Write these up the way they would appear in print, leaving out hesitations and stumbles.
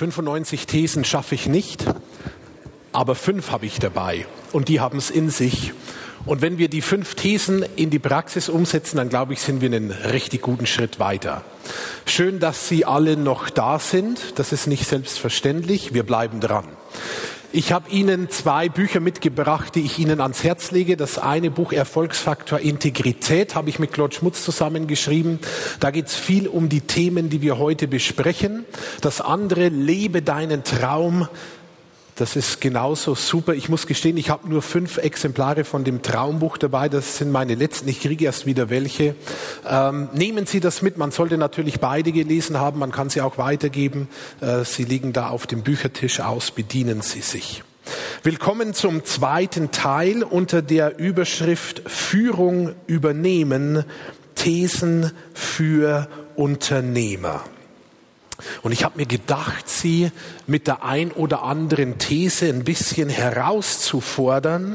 95 Thesen schaffe ich nicht, aber 5 habe ich dabei und die haben es in sich. Und wenn wir die 5 Thesen in die Praxis umsetzen, dann glaube ich, sind wir einen richtig guten Schritt weiter. Schön, dass Sie alle noch da sind. Das ist nicht selbstverständlich. Wir bleiben dran. Ich habe Ihnen 2 Bücher mitgebracht, die ich Ihnen ans Herz lege. Das eine Buch Erfolgsfaktor Integrität habe ich mit Claude Schmutz zusammengeschrieben. Da geht es viel um die Themen, die wir heute besprechen. Das andere Lebe deinen Traum. Das ist genauso super. Ich muss gestehen, ich habe nur 5 Exemplare von dem Traumbuch dabei. Das sind meine letzten. Ich kriege erst wieder welche. Nehmen Sie das mit. Man sollte natürlich beide gelesen haben. Man kann sie auch weitergeben. Sie liegen da auf dem Büchertisch aus. Bedienen Sie sich. Willkommen zum zweiten Teil unter der Überschrift Führung übernehmen. Thesen für Unternehmer. Und ich habe mir gedacht, Sie mit der ein oder anderen These ein bisschen herauszufordern.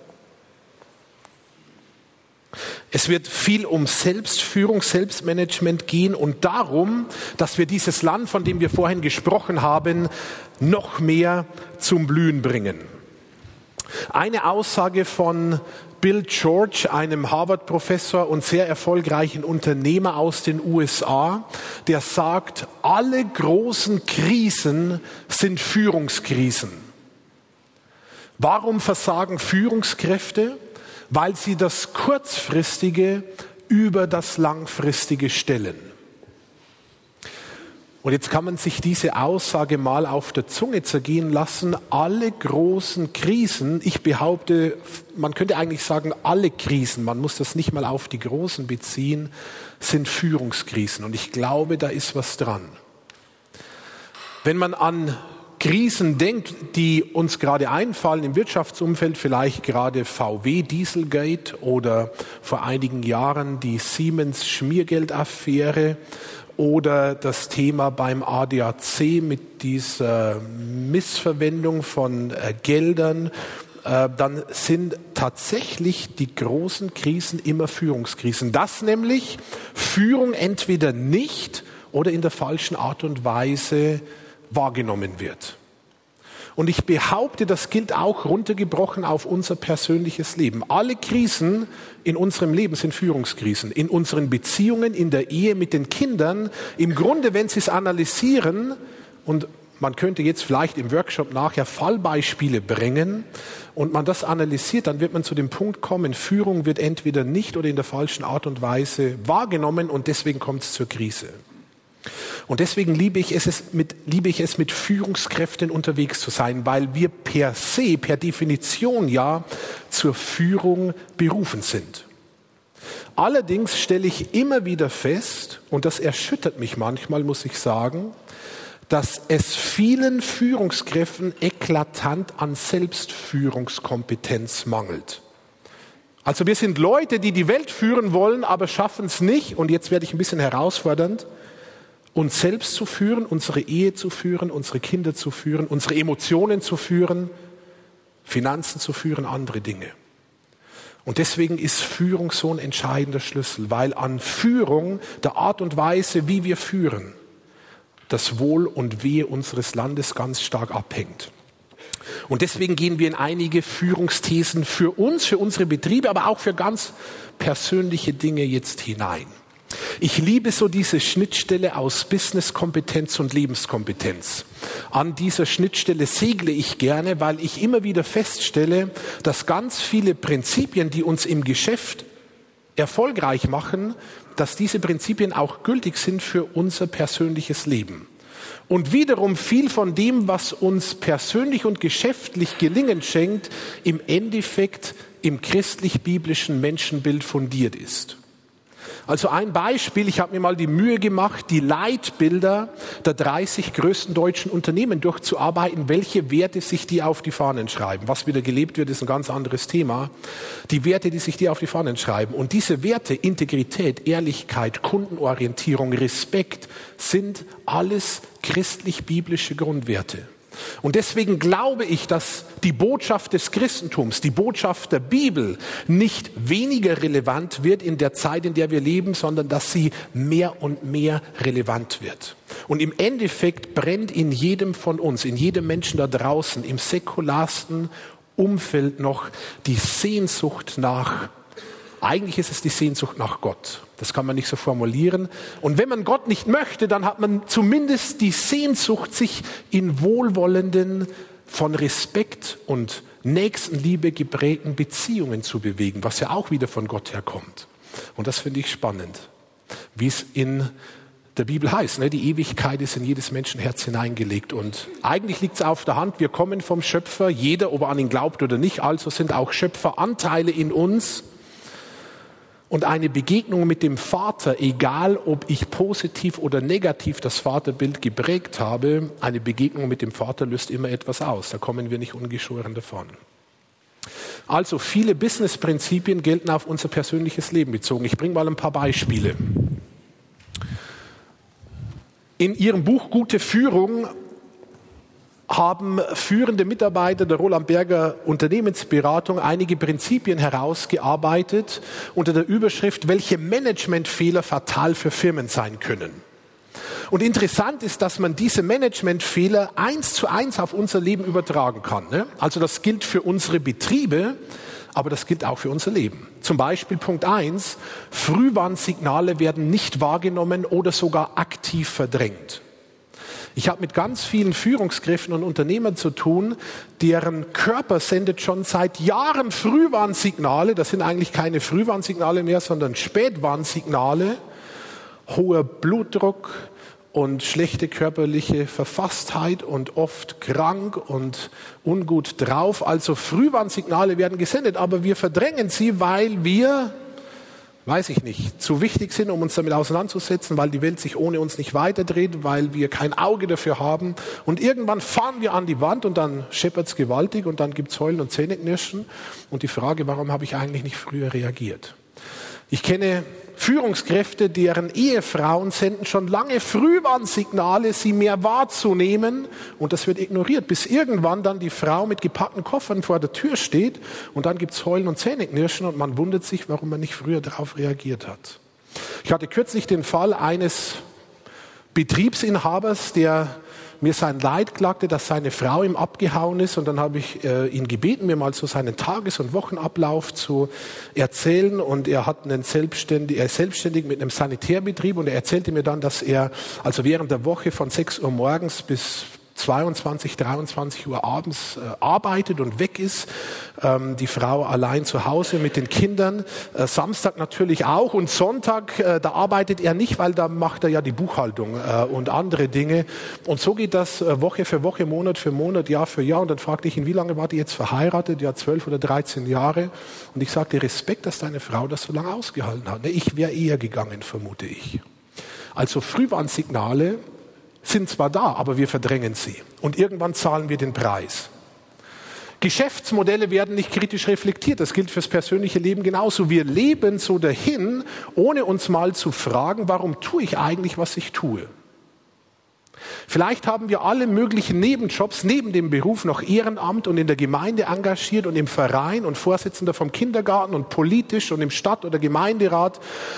Es wird viel um Selbstführung, Selbstmanagement gehen und darum, dass wir dieses Land, von dem wir vorhin gesprochen haben, noch mehr zum Blühen bringen. Eine Aussage von Bill George, einem Harvard-Professor und sehr erfolgreichen Unternehmer aus den USA, der sagt, alle großen Krisen sind Führungskrisen. Warum versagen Führungskräfte? Weil sie das Kurzfristige über das Langfristige stellen. Und jetzt kann man sich diese Aussage mal auf der Zunge zergehen lassen. Alle großen Krisen, ich behaupte, man könnte eigentlich sagen, alle Krisen, man muss das nicht mal auf die großen beziehen, sind Führungskrisen. Und ich glaube, da ist was dran. Wenn man an Krisen denkt, die uns gerade einfallen im Wirtschaftsumfeld, vielleicht gerade VW Dieselgate oder vor einigen Jahren die Siemens Schmiergeldaffäre, oder das Thema beim ADAC mit dieser Missverwendung von Geldern, dann sind tatsächlich die großen Krisen immer Führungskrisen. Dass nämlich Führung entweder nicht oder in der falschen Art und Weise wahrgenommen wird. Und ich behaupte, das gilt auch runtergebrochen auf unser persönliches Leben. Alle Krisen in unserem Leben sind Führungskrisen. In unseren Beziehungen, in der Ehe, mit den Kindern. Im Grunde, wenn Sie es analysieren, und man könnte jetzt vielleicht im Workshop nachher Fallbeispiele bringen und man das analysiert, dann wird man zu dem Punkt kommen, Führung wird entweder nicht oder in der falschen Art und Weise wahrgenommen und deswegen kommt es zur Krise. Und deswegen liebe ich es mit Führungskräften unterwegs zu sein, weil wir per se, per Definition ja zur Führung berufen sind. Allerdings stelle ich immer wieder fest, und das erschüttert mich manchmal, muss ich sagen, dass es vielen Führungskräften eklatant an Selbstführungskompetenz mangelt. Also wir sind Leute, die die Welt führen wollen, aber schaffen es nicht, und jetzt werde ich ein bisschen herausfordernd, uns selbst zu führen, unsere Ehe zu führen, unsere Kinder zu führen, unsere Emotionen zu führen, Finanzen zu führen, andere Dinge. Und deswegen ist Führung so ein entscheidender Schlüssel, weil an Führung, der Art und Weise, wie wir führen, das Wohl und Wehe unseres Landes ganz stark abhängt. Und deswegen gehen wir in einige Führungsthesen für uns, für unsere Betriebe, aber auch für ganz persönliche Dinge jetzt hinein. Ich liebe so diese Schnittstelle aus Businesskompetenz und Lebenskompetenz. An dieser Schnittstelle segle ich gerne, weil ich immer wieder feststelle, dass ganz viele Prinzipien, die uns im Geschäft erfolgreich machen, dass diese Prinzipien auch gültig sind für unser persönliches Leben. Und wiederum viel von dem, was uns persönlich und geschäftlich Gelingen schenkt, im Endeffekt im christlich-biblischen Menschenbild fundiert ist. Also ein Beispiel, ich habe mir mal die Mühe gemacht, die Leitbilder der 30 größten deutschen Unternehmen durchzuarbeiten, welche Werte sich die auf die Fahnen schreiben. Was wieder gelebt wird, ist ein ganz anderes Thema. Die Werte, die sich die auf die Fahnen schreiben. Und diese Werte, Integrität, Ehrlichkeit, Kundenorientierung, Respekt, sind alles christlich-biblische Grundwerte. Und deswegen glaube ich, dass die Botschaft des Christentums, die Botschaft der Bibel nicht weniger relevant wird in der Zeit, in der wir leben, sondern dass sie mehr und mehr relevant wird. Und im Endeffekt brennt in jedem von uns, in jedem Menschen da draußen, im säkularsten Umfeld noch die Sehnsucht nach, eigentlich ist es die Sehnsucht nach Gott. Das kann man nicht so formulieren. Und wenn man Gott nicht möchte, dann hat man zumindest die Sehnsucht, sich in wohlwollenden, von Respekt und Nächstenliebe geprägten Beziehungen zu bewegen, was ja auch wieder von Gott herkommt. Und das finde ich spannend, wie es in der Bibel heißt. Die Ewigkeit ist in jedes Menschenherz hineingelegt. Und eigentlich liegt es auf der Hand, wir kommen vom Schöpfer, jeder, ob er an ihn glaubt oder nicht, also sind auch Schöpferanteile in uns. Und eine Begegnung mit dem Vater, egal ob ich positiv oder negativ das Vaterbild geprägt habe, eine Begegnung mit dem Vater löst immer etwas aus. Da kommen wir nicht ungeschoren davon. Also viele Business-Prinzipien gelten auf unser persönliches Leben bezogen. Ich bringe mal ein paar Beispiele. In Ihrem Buch Gute Führung haben führende Mitarbeiter der Roland Berger Unternehmensberatung einige Prinzipien herausgearbeitet unter der Überschrift, welche Managementfehler fatal für Firmen sein können. Und interessant ist, dass man diese Managementfehler 1:1 auf unser Leben übertragen kann. Also das gilt für unsere Betriebe, aber das gilt auch für unser Leben. Zum Beispiel Punkt 1, Frühwarnsignale werden nicht wahrgenommen oder sogar aktiv verdrängt. Ich habe mit ganz vielen Führungskräften und Unternehmern zu tun, deren Körper sendet schon seit Jahren Frühwarnsignale. Das sind eigentlich keine Frühwarnsignale mehr, sondern Spätwarnsignale. Hoher Blutdruck und schlechte körperliche Verfasstheit und oft krank und ungut drauf. Also Frühwarnsignale werden gesendet, aber wir verdrängen sie, weil wir, weiß ich nicht, zu wichtig sind, um uns damit auseinanderzusetzen, weil die Welt sich ohne uns nicht weiterdreht, weil wir kein Auge dafür haben. Und irgendwann fahren wir an die Wand und dann scheppert's gewaltig und dann gibt's Heulen und Zähneknirschen. Und die Frage, warum habe ich eigentlich nicht früher reagiert? Ich kenne Führungskräfte, deren Ehefrauen senden schon lange Frühwarnsignale, sie mehr wahrzunehmen, und das wird ignoriert, bis irgendwann dann die Frau mit gepackten Koffern vor der Tür steht und dann gibt's Heulen und Zähneknirschen und man wundert sich, warum man nicht früher darauf reagiert hat. Ich hatte kürzlich den Fall eines Betriebsinhabers, der mir sein Leid klagte, dass seine Frau ihm abgehauen ist, und dann habe ich ihn gebeten, mir mal so seinen Tages- und Wochenablauf zu erzählen, und er ist selbstständig mit einem Sanitärbetrieb, und er erzählte mir dann, dass er also während der Woche von 6 Uhr morgens bis 22, 23 Uhr abends arbeitet und weg ist. Die Frau allein zu Hause mit den Kindern. Samstag natürlich auch, und Sonntag, da arbeitet er nicht, weil da macht er ja die Buchhaltung und andere Dinge. Und so geht das Woche für Woche, Monat für Monat, Jahr für Jahr. Und dann fragte ich ihn, wie lange war die jetzt verheiratet? Ja, 12 oder 13 Jahre. Und ich sagte, Respekt, dass deine Frau das so lange ausgehalten hat. Ich wäre eher gegangen, vermute ich. Also Frühwarnsignale sind zwar da, aber wir verdrängen sie. Und irgendwann zahlen wir den Preis. Geschäftsmodelle werden nicht kritisch reflektiert. Das gilt fürs persönliche Leben genauso. Wir leben so dahin, ohne uns mal zu fragen, warum tue ich eigentlich, was ich tue? Vielleicht haben wir alle möglichen Nebenjobs neben dem Beruf noch Ehrenamt und in der Gemeinde engagiert und im Verein und Vorsitzender vom Kindergarten und politisch und im Stadt- oder Gemeinderat.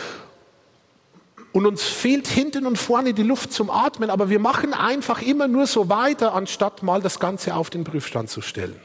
Und uns fehlt hinten und vorne die Luft zum Atmen, aber wir machen einfach immer nur so weiter, anstatt mal das Ganze auf den Prüfstand zu stellen.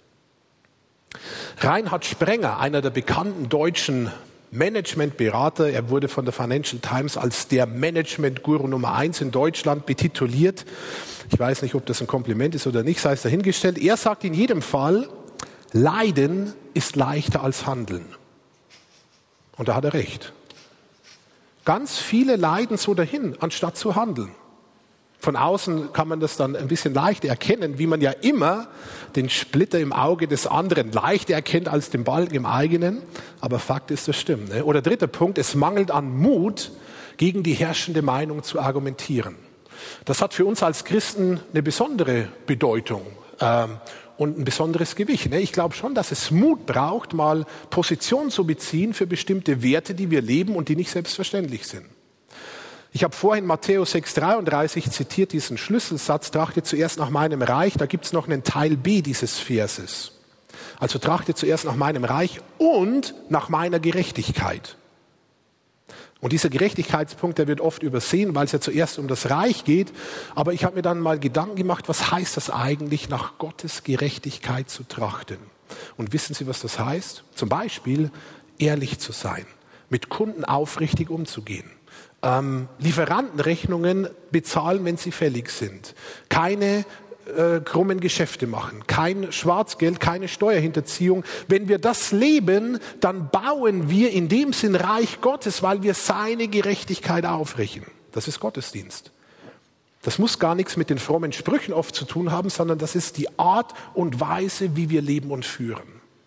Reinhard Sprenger, einer der bekannten deutschen Managementberater, er wurde von der Financial Times als der Management-Guru Nummer 1 in Deutschland betituliert. Ich weiß nicht, ob das ein Kompliment ist oder nicht, sei es dahingestellt. Er sagt in jedem Fall, Leiden ist leichter als Handeln. Und da hat er recht. Ganz viele leiden so dahin, anstatt zu handeln. Von außen kann man das dann ein bisschen leichter erkennen, wie man ja immer den Splitter im Auge des anderen leichter erkennt als den Balken im eigenen. Aber Fakt ist, das stimmt. Oder dritter Punkt, es mangelt an Mut, gegen die herrschende Meinung zu argumentieren. Das hat für uns als Christen eine besondere Bedeutung und ein besonderes Gewicht. Ich glaube schon, dass es Mut braucht, mal Position zu beziehen für bestimmte Werte, die wir leben und die nicht selbstverständlich sind. Ich habe vorhin Matthäus 6,33 zitiert, diesen Schlüsselsatz, trachtet zuerst nach meinem Reich. Da gibt es noch einen Teil B dieses Verses. Also trachtet zuerst nach meinem Reich und nach meiner Gerechtigkeit. Und dieser Gerechtigkeitspunkt, der wird oft übersehen, weil es ja zuerst um das Reich geht. Aber ich habe mir dann mal Gedanken gemacht, was heißt das eigentlich, nach Gottes Gerechtigkeit zu trachten? Und wissen Sie, was das heißt? Zum Beispiel, ehrlich zu sein, mit Kunden aufrichtig umzugehen. Lieferantenrechnungen bezahlen, wenn sie fällig sind. Keine krummen Geschäfte machen, kein Schwarzgeld, keine Steuerhinterziehung. Wenn wir das leben, dann bauen wir in dem Sinn Reich Gottes, weil wir seine Gerechtigkeit aufrichten. Das ist Gottesdienst. Das muss gar nichts mit den frommen Sprüchen oft zu tun haben, sondern das ist die Art und Weise, wie wir leben und führen.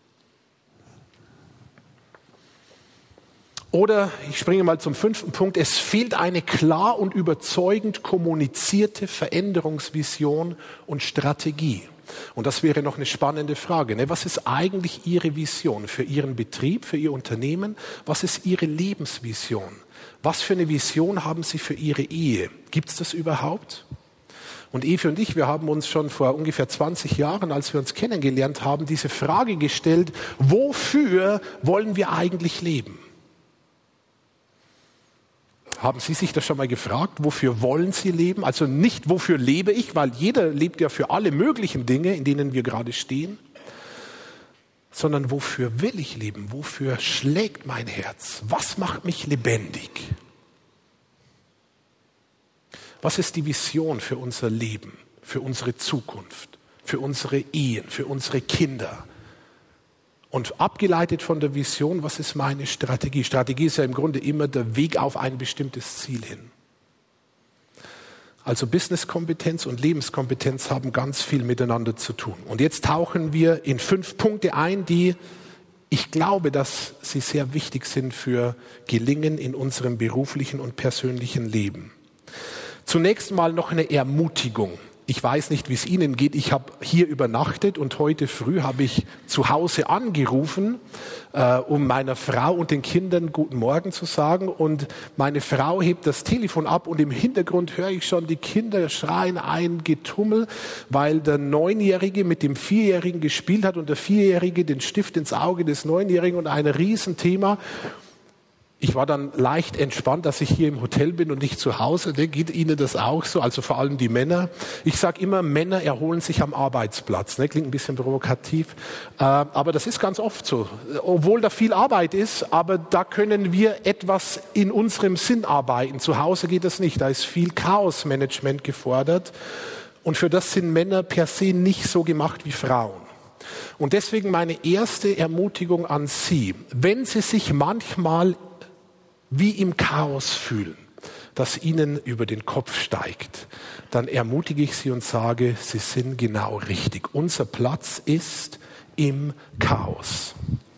Oder, ich springe mal zum 5. Punkt, es fehlt eine klar und überzeugend kommunizierte Veränderungsvision und Strategie. Und das wäre noch eine spannende Frage. Ne? Was ist eigentlich Ihre Vision für Ihren Betrieb, für Ihr Unternehmen? Was ist Ihre Lebensvision? Was für eine Vision haben Sie für Ihre Ehe? Gibt es das überhaupt? Und Evi und ich, wir haben uns schon vor ungefähr 20 Jahren, als wir uns kennengelernt haben, diese Frage gestellt, wofür wollen wir eigentlich leben? Haben Sie sich das schon mal gefragt? Wofür wollen Sie leben? Also nicht, wofür lebe ich, weil jeder lebt ja für alle möglichen Dinge, in denen wir gerade stehen, sondern wofür will ich leben? Wofür schlägt mein Herz? Was macht mich lebendig? Was ist die Vision für unser Leben, für unsere Zukunft, für unsere Ehen, für unsere Kinder? Und abgeleitet von der Vision, was ist meine Strategie? Strategie ist ja im Grunde immer der Weg auf ein bestimmtes Ziel hin. Also Businesskompetenz und Lebenskompetenz haben ganz viel miteinander zu tun. Und jetzt tauchen wir in 5 Punkte ein, die ich glaube, dass sie sehr wichtig sind für Gelingen in unserem beruflichen und persönlichen Leben. Zunächst mal noch eine Ermutigung. Ich weiß nicht, wie es Ihnen geht. Ich habe hier übernachtet und heute früh habe ich zu Hause angerufen, um meiner Frau und den Kindern guten Morgen zu sagen. Und meine Frau hebt das Telefon ab und im Hintergrund höre ich schon die Kinder schreien ein Getummel, weil der 9-Jährige mit dem 4-Jährigen gespielt hat und der 4-Jährige den Stift ins Auge des 9-Jährigen und ein Riesenthema. Ich war dann leicht entspannt, dass ich hier im Hotel bin und nicht zu Hause. Geht Ihnen das auch so? Also vor allem die Männer. Ich sage immer, Männer erholen sich am Arbeitsplatz. Klingt ein bisschen provokativ, aber das ist ganz oft so. Obwohl da viel Arbeit ist, aber da können wir etwas in unserem Sinn arbeiten. Zu Hause geht das nicht. Da ist viel Chaosmanagement gefordert. Und für das sind Männer per se nicht so gemacht wie Frauen. Und deswegen meine erste Ermutigung an Sie. Wenn Sie sich manchmal wie im Chaos fühlen, das Ihnen über den Kopf steigt, dann ermutige ich Sie und sage, Sie sind genau richtig. Unser Platz ist im Chaos.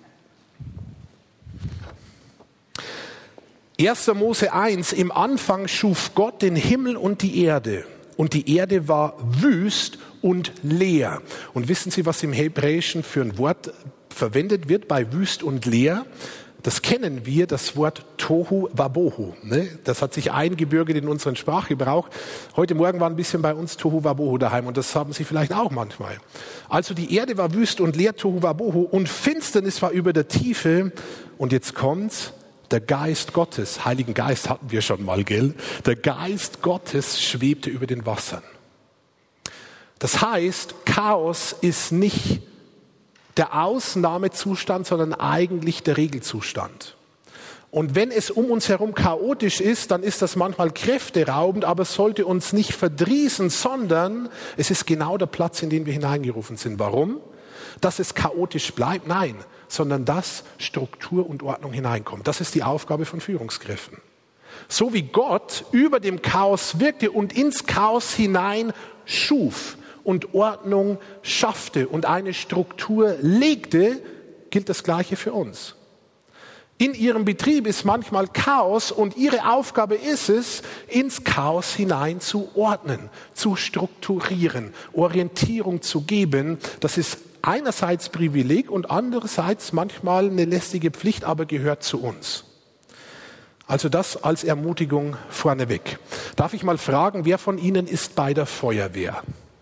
1. Mose 1, im Anfang schuf Gott den Himmel und die Erde. Und die Erde war wüst und leer. Und wissen Sie, was im Hebräischen für ein Wort verwendet wird bei wüst und leer? Das kennen wir, das Wort Tohu Wabohu. Das hat sich eingebürgert in unseren Sprachgebrauch. Heute Morgen war ein bisschen bei uns Tohu Wabohu daheim und das haben Sie vielleicht auch manchmal. Also die Erde war wüst und leer, Tohu Wabohu, und Finsternis war über der Tiefe. Und jetzt kommt's, der Geist Gottes, Heiligen Geist hatten wir schon mal, gell? Der Geist Gottes schwebte über den Wassern. Das heißt, Chaos ist nicht der Ausnahmezustand, sondern eigentlich der Regelzustand. Und wenn es um uns herum chaotisch ist, dann ist das manchmal kräfteraubend, aber es sollte uns nicht verdrießen, sondern es ist genau der Platz, in den wir hineingerufen sind. Warum? Dass es chaotisch bleibt? Nein, sondern dass Struktur und Ordnung hineinkommt. Das ist die Aufgabe von Führungskräften. So wie Gott über dem Chaos wirkte und ins Chaos hinein schuf und Ordnung schaffte und eine Struktur legte, gilt das Gleiche für uns. In Ihrem Betrieb ist manchmal Chaos und Ihre Aufgabe ist es, ins Chaos hinein zu ordnen, zu strukturieren, Orientierung zu geben. Das ist einerseits Privileg und andererseits manchmal eine lästige Pflicht, aber gehört zu uns. Also das als Ermutigung vorneweg. Darf ich mal fragen, wer von Ihnen ist bei der Feuerwehr?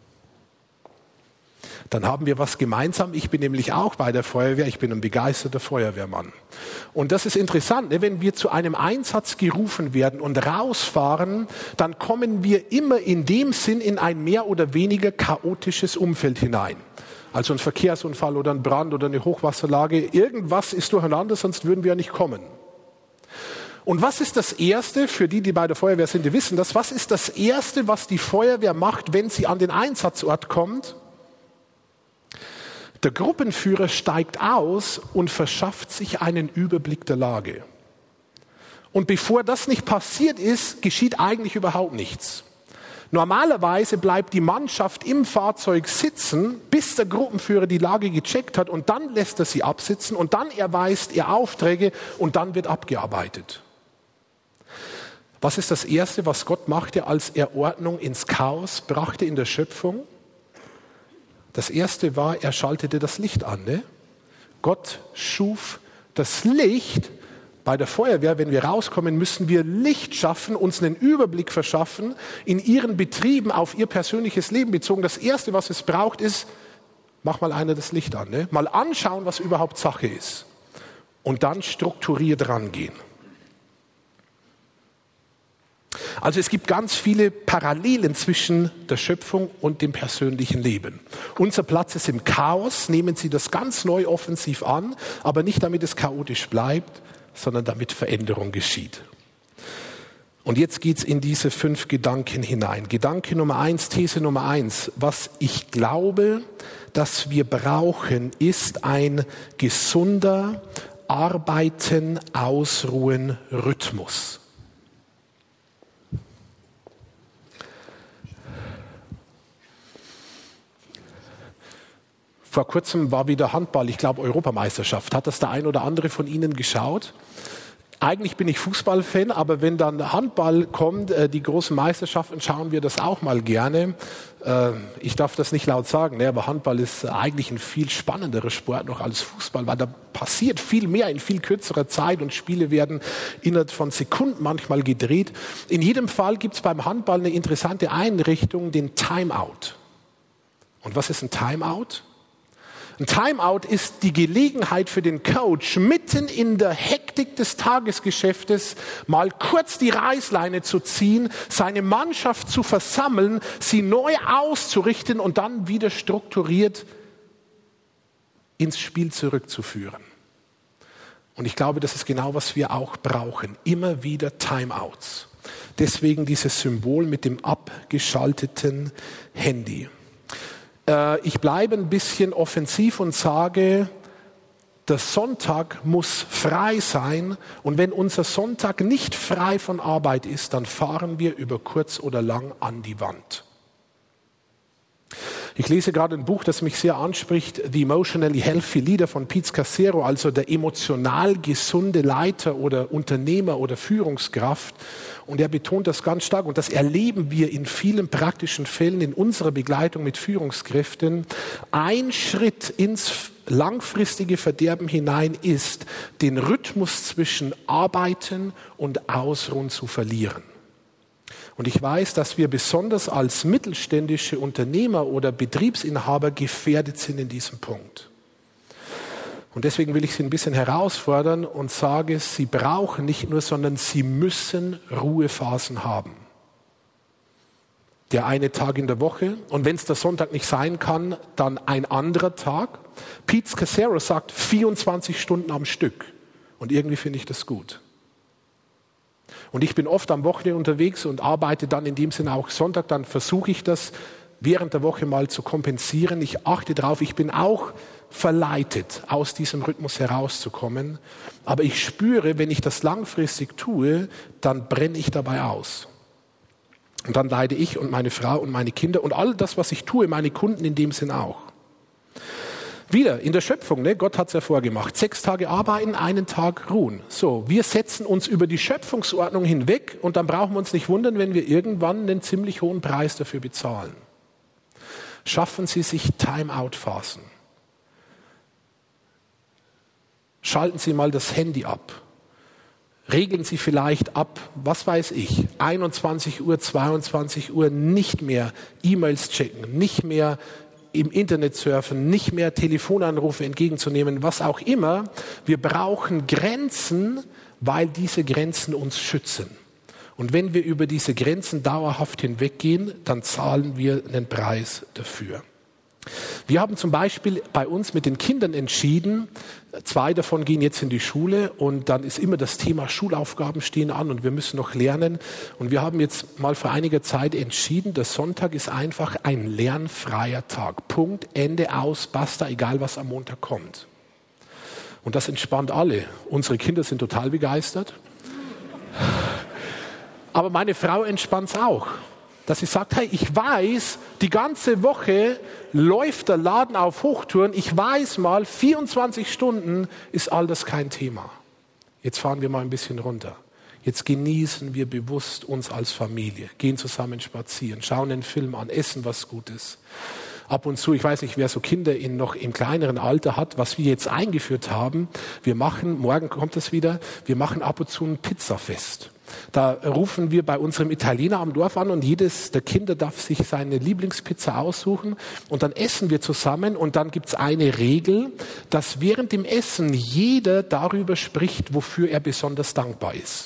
Dann haben wir was gemeinsam. Ich bin nämlich auch bei der Feuerwehr. Ich bin ein begeisterter Feuerwehrmann. Und das ist interessant, wenn wir zu einem Einsatz gerufen werden und rausfahren, dann kommen wir immer in dem Sinn in ein mehr oder weniger chaotisches Umfeld hinein. Also ein Verkehrsunfall oder ein Brand oder eine Hochwasserlage. Irgendwas ist durcheinander, sonst würden wir ja nicht kommen. Und was ist das Erste, für die bei der Feuerwehr sind, die wissen das, was ist das Erste, was die Feuerwehr macht, wenn sie an den Einsatzort kommt? Der Gruppenführer steigt aus und verschafft sich einen Überblick der Lage. Und bevor das nicht passiert ist, geschieht eigentlich überhaupt nichts. Normalerweise bleibt die Mannschaft im Fahrzeug sitzen, bis der Gruppenführer die Lage gecheckt hat und dann lässt er sie absitzen und dann erweist er Aufträge und dann wird abgearbeitet. Was ist das Erste, was Gott machte, als er Ordnung ins Chaos brachte in der Schöpfung? Das Erste war, er schaltete das Licht an. Ne? Gott schuf das Licht. Bei der Feuerwehr, wenn wir rauskommen, müssen wir Licht schaffen, uns einen Überblick verschaffen, in ihren Betrieben auf ihr persönliches Leben bezogen. Das Erste, was es braucht, ist, mach mal einer das Licht an. Ne? Mal anschauen, was überhaupt Sache ist. Und dann strukturiert rangehen. Also es gibt ganz viele Parallelen zwischen der Schöpfung und dem persönlichen Leben. Unser Platz ist im Chaos, nehmen Sie das ganz neu offensiv an, aber nicht damit es chaotisch bleibt, sondern damit Veränderung geschieht. Und jetzt geht's in diese 5 Gedanken hinein. Gedanke Nummer 1, These Nummer 1. Was ich glaube, dass wir brauchen, ist ein gesunder Arbeiten, Ausruhen, Rhythmus. Vor kurzem war wieder Handball, ich glaube Europameisterschaft. Hat das der ein oder andere von Ihnen geschaut? Eigentlich bin ich Fußballfan, aber wenn dann Handball kommt, die großen Meisterschaften, schauen wir das auch mal gerne. Ich darf das nicht laut sagen, ne, aber Handball ist eigentlich ein viel spannenderer Sport noch als Fußball, weil da passiert viel mehr in viel kürzerer Zeit und Spiele werden innerhalb von Sekunden manchmal gedreht. In jedem Fall gibt es beim Handball eine interessante Einrichtung, den Timeout. Und was ist ein Timeout? Ein Timeout ist die Gelegenheit für den Coach, mitten in der Hektik des Tagesgeschäftes mal kurz die Reißleine zu ziehen, seine Mannschaft zu versammeln, sie neu auszurichten und dann wieder strukturiert ins Spiel zurückzuführen. Und ich glaube, das ist genau, was wir auch brauchen. Immer wieder Timeouts. Deswegen dieses Symbol mit dem abgeschalteten Handy. Ich bleibe ein bisschen offensiv und sage, der Sonntag muss frei sein. Und wenn unser Sonntag nicht frei von Arbeit ist, dann fahren wir über kurz oder lang an die Wand. Ich lese gerade ein Buch, das mich sehr anspricht, The Emotionally Healthy Leader von Pete Scazzero, also der emotional gesunde Leiter oder Unternehmer oder Führungskraft. Und er betont das ganz stark und das erleben wir in vielen praktischen Fällen in unserer Begleitung mit Führungskräften. Ein Schritt ins langfristige Verderben hinein ist, den Rhythmus zwischen Arbeiten und Ausruhen zu verlieren. Und ich weiß, dass wir besonders als mittelständische Unternehmer oder Betriebsinhaber gefährdet sind in diesem Punkt. Und deswegen will ich Sie ein bisschen herausfordern und sage, Sie brauchen nicht nur, sondern Sie müssen Ruhephasen haben. Der eine Tag in der Woche und wenn es der Sonntag nicht sein kann, dann ein anderer Tag. Pete Scazzero sagt 24 Stunden am Stück und irgendwie finde ich das gut. Und ich bin oft am Wochenende unterwegs und arbeite dann in dem Sinne auch Sonntag, dann versuche ich das während der Woche mal zu kompensieren. Ich achte darauf, ich bin auch verleitet, aus diesem Rhythmus herauszukommen. Aber ich spüre, wenn ich das langfristig tue, dann brenne ich dabei aus. Und dann leide ich und meine Frau und meine Kinder und all das, was ich tue, meine Kunden in dem Sinn auch. Wieder in der Schöpfung, ne? Gott hat es ja vorgemacht. 6 Tage arbeiten, 1 Tag ruhen. So, wir setzen uns über die Schöpfungsordnung hinweg und dann brauchen wir uns nicht wundern, wenn wir irgendwann einen ziemlich hohen Preis dafür bezahlen. Schaffen Sie sich Time-out-Phasen. Schalten Sie mal das Handy ab. regeln Sie vielleicht ab, was weiß ich, 21 Uhr, 22 Uhr nicht mehr E-Mails checken, nicht mehr im Internet surfen, nicht mehr Telefonanrufe entgegenzunehmen, was auch immer. Wir brauchen Grenzen, weil diese Grenzen uns schützen. Und wenn wir über diese Grenzen dauerhaft hinweggehen, dann zahlen wir einen Preis dafür. Wir haben zum Beispiel bei uns mit den Kindern entschieden, 2 davon gehen jetzt in die Schule und dann ist immer das Thema Schulaufgaben stehen an und wir müssen noch lernen. Und wir haben jetzt mal vor einiger Zeit entschieden, der Sonntag ist einfach ein lernfreier Tag. Punkt, Ende, aus, basta, egal was am Montag kommt. Und das entspannt alle. Unsere Kinder sind total begeistert. Aber meine Frau entspannt es auch. Dass sie sagt, hey, ich weiß, die ganze Woche läuft der Laden auf Hochtouren. Ich weiß mal, 24 Stunden ist all das kein Thema. Jetzt fahren wir mal ein bisschen runter. Jetzt genießen wir bewusst uns als Familie, gehen zusammen spazieren, schauen einen Film an, essen was Gutes. Ab und zu, ich weiß nicht, wer so Kinder noch im kleineren Alter hat, was wir jetzt eingeführt haben. Wir machen, morgen kommt es wieder, wir machen ab und zu ein Pizzafest. Da rufen wir bei unserem Italiener am Dorf an und jedes der Kinder darf sich seine Lieblingspizza aussuchen und dann essen wir zusammen und dann gibt's eine Regel, dass während dem Essen jeder darüber spricht, wofür er besonders dankbar ist.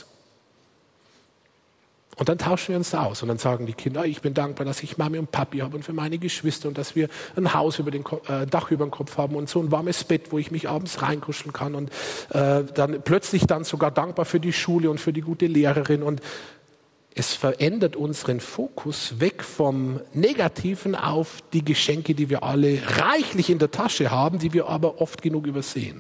Und dann tauschen wir uns da aus und dann sagen die Kinder, ich bin dankbar, dass ich Mami und Papi habe und für meine Geschwister und dass wir ein Haus über Dach über dem Kopf haben und so ein warmes Bett, wo ich mich abends reinkuscheln kann und dann plötzlich dann sogar dankbar für die Schule und für die gute Lehrerin und es verändert unseren Fokus weg vom Negativen auf die Geschenke, die wir alle reichlich in der Tasche haben, die wir aber oft genug übersehen.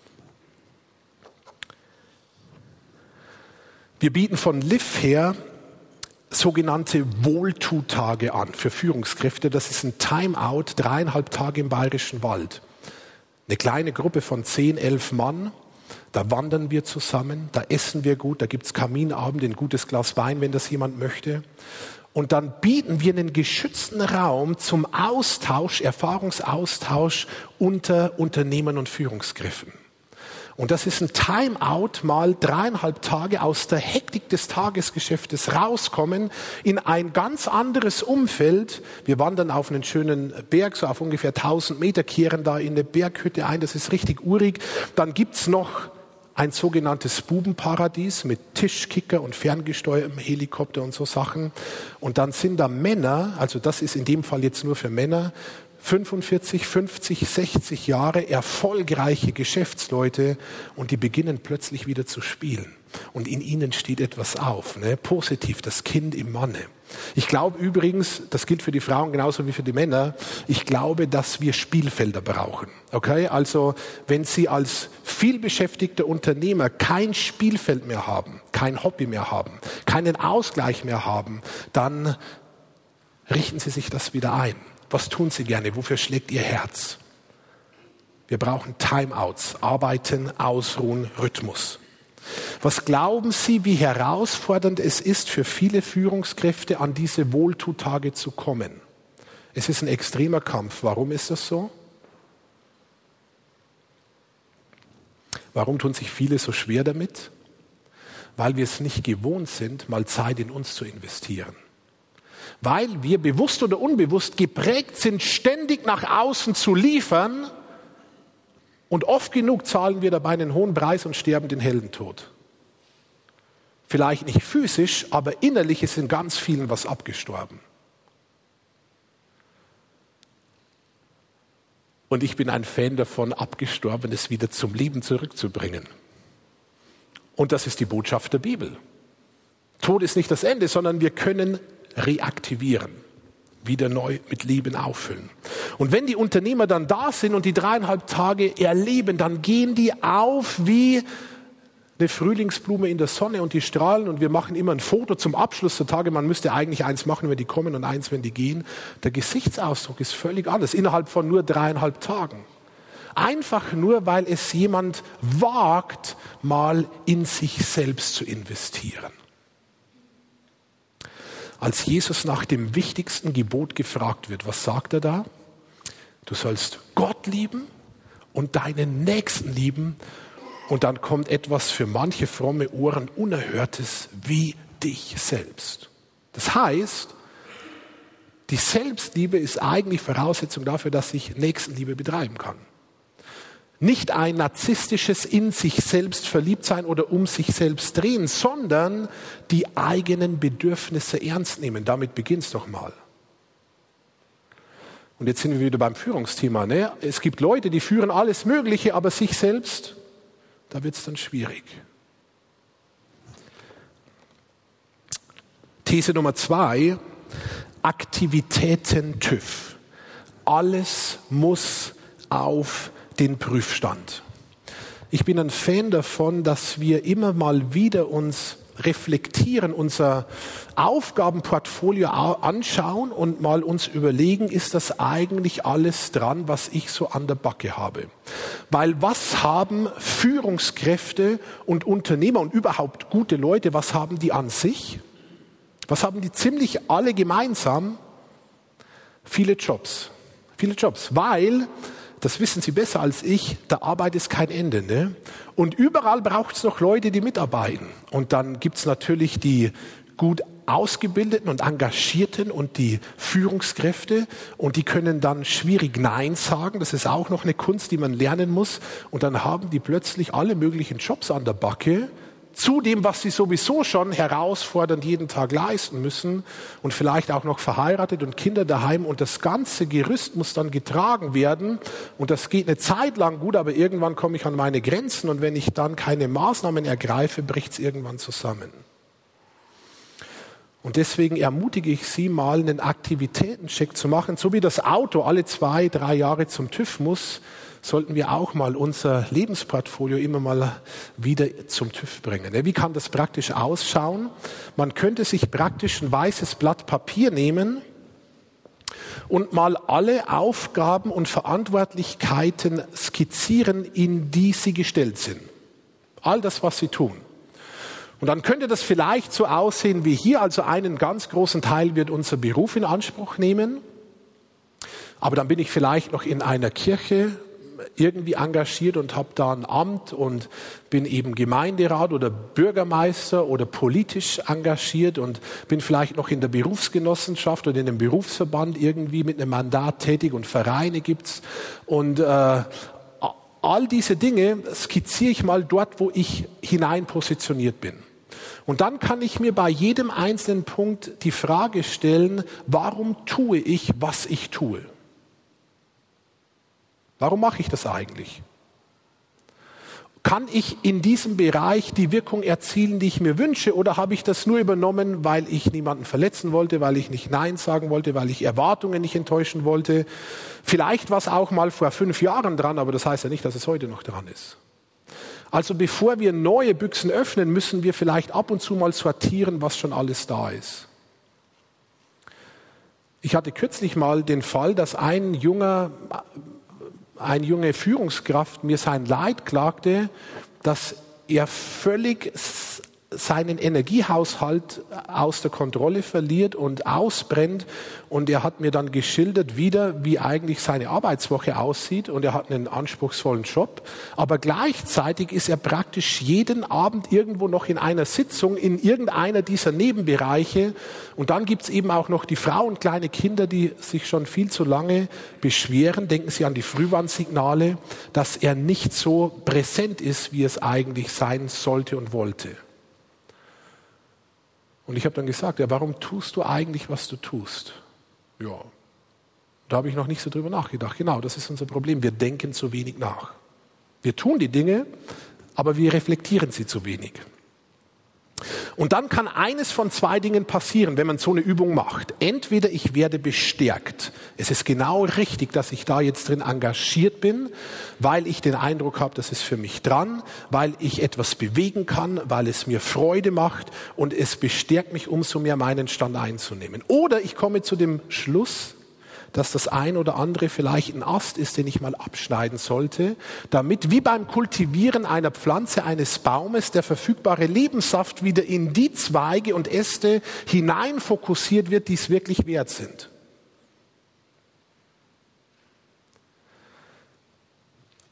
Wir bieten von Liv her sogenannte Wohltutage an für Führungskräfte. Das ist ein Timeout, 3,5 Tage im Bayerischen Wald. Eine kleine Gruppe von 10, 11 Mann. Da wandern wir zusammen, da essen wir gut, da gibt's Kaminabend, ein gutes Glas Wein, wenn das jemand möchte. Und dann bieten wir einen geschützten Raum zum Austausch, Erfahrungsaustausch unter Unternehmern und Führungskräften. Und das ist ein Timeout, mal 3,5 Tage aus der Hektik des Tagesgeschäftes rauskommen in ein ganz anderes Umfeld. Wir wandern auf einen schönen Berg, so auf ungefähr 1000 Meter, kehren da in eine Berghütte ein, das ist richtig urig. Dann gibt's noch ein sogenanntes Bubenparadies mit Tischkicker und ferngesteuertem Helikopter und so Sachen. Und dann sind da Männer, also das ist in dem Fall jetzt nur für Männer, 45, 50, 60 Jahre erfolgreiche Geschäftsleute und die beginnen plötzlich wieder zu spielen. Und in ihnen steht etwas auf, positiv, das Kind im Manne. Ich glaube übrigens, das gilt für die Frauen genauso wie für die Männer, ich glaube, dass wir Spielfelder brauchen. Okay? Also wenn Sie als vielbeschäftigter Unternehmer kein Spielfeld mehr haben, kein Hobby mehr haben, keinen Ausgleich mehr haben, dann richten Sie sich das wieder ein. Was tun Sie gerne? Wofür schlägt Ihr Herz? Wir brauchen Timeouts, Arbeiten, Ausruhen, Rhythmus. Was glauben Sie, wie herausfordernd es ist für viele Führungskräfte, an diese Wohltutage zu kommen? Es ist ein extremer Kampf. Warum ist das so? Warum tun sich viele so schwer damit? Weil wir es nicht gewohnt sind, mal Zeit in uns zu investieren. Weil wir bewusst oder unbewusst geprägt sind, ständig nach außen zu liefern und oft genug zahlen wir dabei einen hohen Preis und sterben den Heldentod. Vielleicht nicht physisch, aber innerlich ist in ganz vielen was abgestorben. Und ich bin ein Fan davon, Abgestorbenes wieder zum Leben zurückzubringen. Und das ist die Botschaft der Bibel. Tod ist nicht das Ende, sondern wir können reaktivieren, wieder neu mit Leben auffüllen. Und wenn die Unternehmer dann da sind und die 3,5 Tage erleben, dann gehen die auf wie eine Frühlingsblume in der Sonne und die strahlen und wir machen immer ein Foto zum Abschluss der Tage. Man müsste eigentlich eins machen, wenn die kommen und eins, wenn die gehen. Der Gesichtsausdruck ist völlig anders, innerhalb von nur 3,5 Tagen. Einfach nur, weil es jemand wagt, mal in sich selbst zu investieren. Als Jesus nach dem wichtigsten Gebot gefragt wird, was sagt er da? Du sollst Gott lieben und deinen Nächsten lieben Und dann kommt etwas für manche fromme Ohren Unerhörtes wie dich selbst. Das heißt, die Selbstliebe ist eigentlich Voraussetzung dafür, dass ich Nächstenliebe betreiben kann. Nicht ein narzisstisches in sich selbst verliebt sein oder um sich selbst drehen, sondern die eigenen Bedürfnisse ernst nehmen. Damit beginnt es doch mal. Und jetzt sind wir wieder beim Führungsthema. Ne? Es gibt Leute, die führen alles Mögliche, aber sich selbst, da wird es dann schwierig. These Nummer 2, Aktivitäten TÜV. Alles muss auf den Prüfstand. Ich bin ein Fan davon, dass wir immer mal wieder uns reflektieren, unser Aufgabenportfolio anschauen und mal uns überlegen, ist das eigentlich alles dran, was ich so an der Backe habe? Weil was haben Führungskräfte und Unternehmer und überhaupt gute Leute, was haben die an sich? Was haben die ziemlich alle gemeinsam? Viele Jobs. Viele Jobs, weil, das wissen Sie besser als ich, der Arbeit ist kein Ende. Ne? Und überall braucht es noch Leute, die mitarbeiten. Und dann gibt es natürlich die gut Ausgebildeten und Engagierten und die Führungskräfte. Und die können dann schwierig Nein sagen. Das ist auch noch eine Kunst, die man lernen muss. Und dann haben die plötzlich alle möglichen Jobs an der Backe. Zu dem, was sie sowieso schon herausfordernd jeden Tag leisten müssen und vielleicht auch noch verheiratet und Kinder daheim und das ganze Gerüst muss dann getragen werden und das geht eine Zeit lang gut, aber irgendwann komme ich an meine Grenzen und wenn ich dann keine Maßnahmen ergreife, bricht es irgendwann zusammen. Und deswegen ermutige ich Sie mal, einen Aktivitätencheck zu machen, so wie das Auto alle 2-3 Jahre zum TÜV muss, sollten wir auch mal unser Lebensportfolio immer mal wieder zum TÜV bringen. Wie kann das praktisch ausschauen? Man könnte sich praktisch ein weißes Blatt Papier nehmen und mal alle Aufgaben und Verantwortlichkeiten skizzieren, in die Sie gestellt sind. All das, was Sie tun. Und dann könnte das vielleicht so aussehen wie hier, also einen ganz großen Teil wird unser Beruf in Anspruch nehmen, aber dann bin ich vielleicht noch in einer Kirche irgendwie engagiert und habe da ein Amt und bin eben Gemeinderat oder Bürgermeister oder politisch engagiert und bin vielleicht noch in der Berufsgenossenschaft oder in einem Berufsverband irgendwie mit einem Mandat tätig und Vereine gibt's und all diese Dinge skizziere ich mal dort, wo ich hinein positioniert bin. Und dann kann ich mir bei jedem einzelnen Punkt die Frage stellen, warum tue ich, was ich tue? Warum mache ich das eigentlich? Kann ich in diesem Bereich die Wirkung erzielen, die ich mir wünsche, oder habe ich das nur übernommen, weil ich niemanden verletzen wollte, weil ich nicht Nein sagen wollte, weil ich Erwartungen nicht enttäuschen wollte? Vielleicht war es auch mal vor 5 Jahren dran, aber das heißt ja nicht, dass es heute noch dran ist. Also bevor wir neue Büchsen öffnen, müssen wir vielleicht ab und zu mal sortieren, was schon alles da ist. Ich hatte kürzlich mal den Fall, dass eine junge Führungskraft mir sein Leid klagte, dass er völlig seinen Energiehaushalt aus der Kontrolle verliert und ausbrennt. Und er hat mir dann geschildert wieder, wie eigentlich seine Arbeitswoche aussieht. Und er hat einen anspruchsvollen Job. Aber gleichzeitig ist er praktisch jeden Abend irgendwo noch in einer Sitzung in irgendeiner dieser Nebenbereiche. Und dann gibt's eben auch noch die Frau und kleine Kinder, die sich schon viel zu lange beschweren. Denken Sie an die Frühwarnsignale, dass er nicht so präsent ist, wie es eigentlich sein sollte und wollte. Und ich habe dann gesagt, ja, warum tust du eigentlich, was du tust? Ja, da habe ich noch nicht so drüber nachgedacht. Genau, das ist unser Problem. Wir denken zu wenig nach. Wir tun die Dinge, aber wir reflektieren sie zu wenig. Und dann kann eines von 2 Dingen passieren, wenn man so eine Übung macht. Entweder ich werde bestärkt. Es ist genau richtig, dass ich da jetzt drin engagiert bin, weil ich den Eindruck habe, das ist für mich dran, weil ich etwas bewegen kann, weil es mir Freude macht und es bestärkt mich umso mehr, meinen Stand einzunehmen. Oder ich komme zu dem Schluss, dass das ein oder andere vielleicht ein Ast ist, den ich mal abschneiden sollte, damit wie beim Kultivieren einer Pflanze, eines Baumes, der verfügbare Lebenssaft wieder in die Zweige und Äste hinein fokussiert wird, die es wirklich wert sind.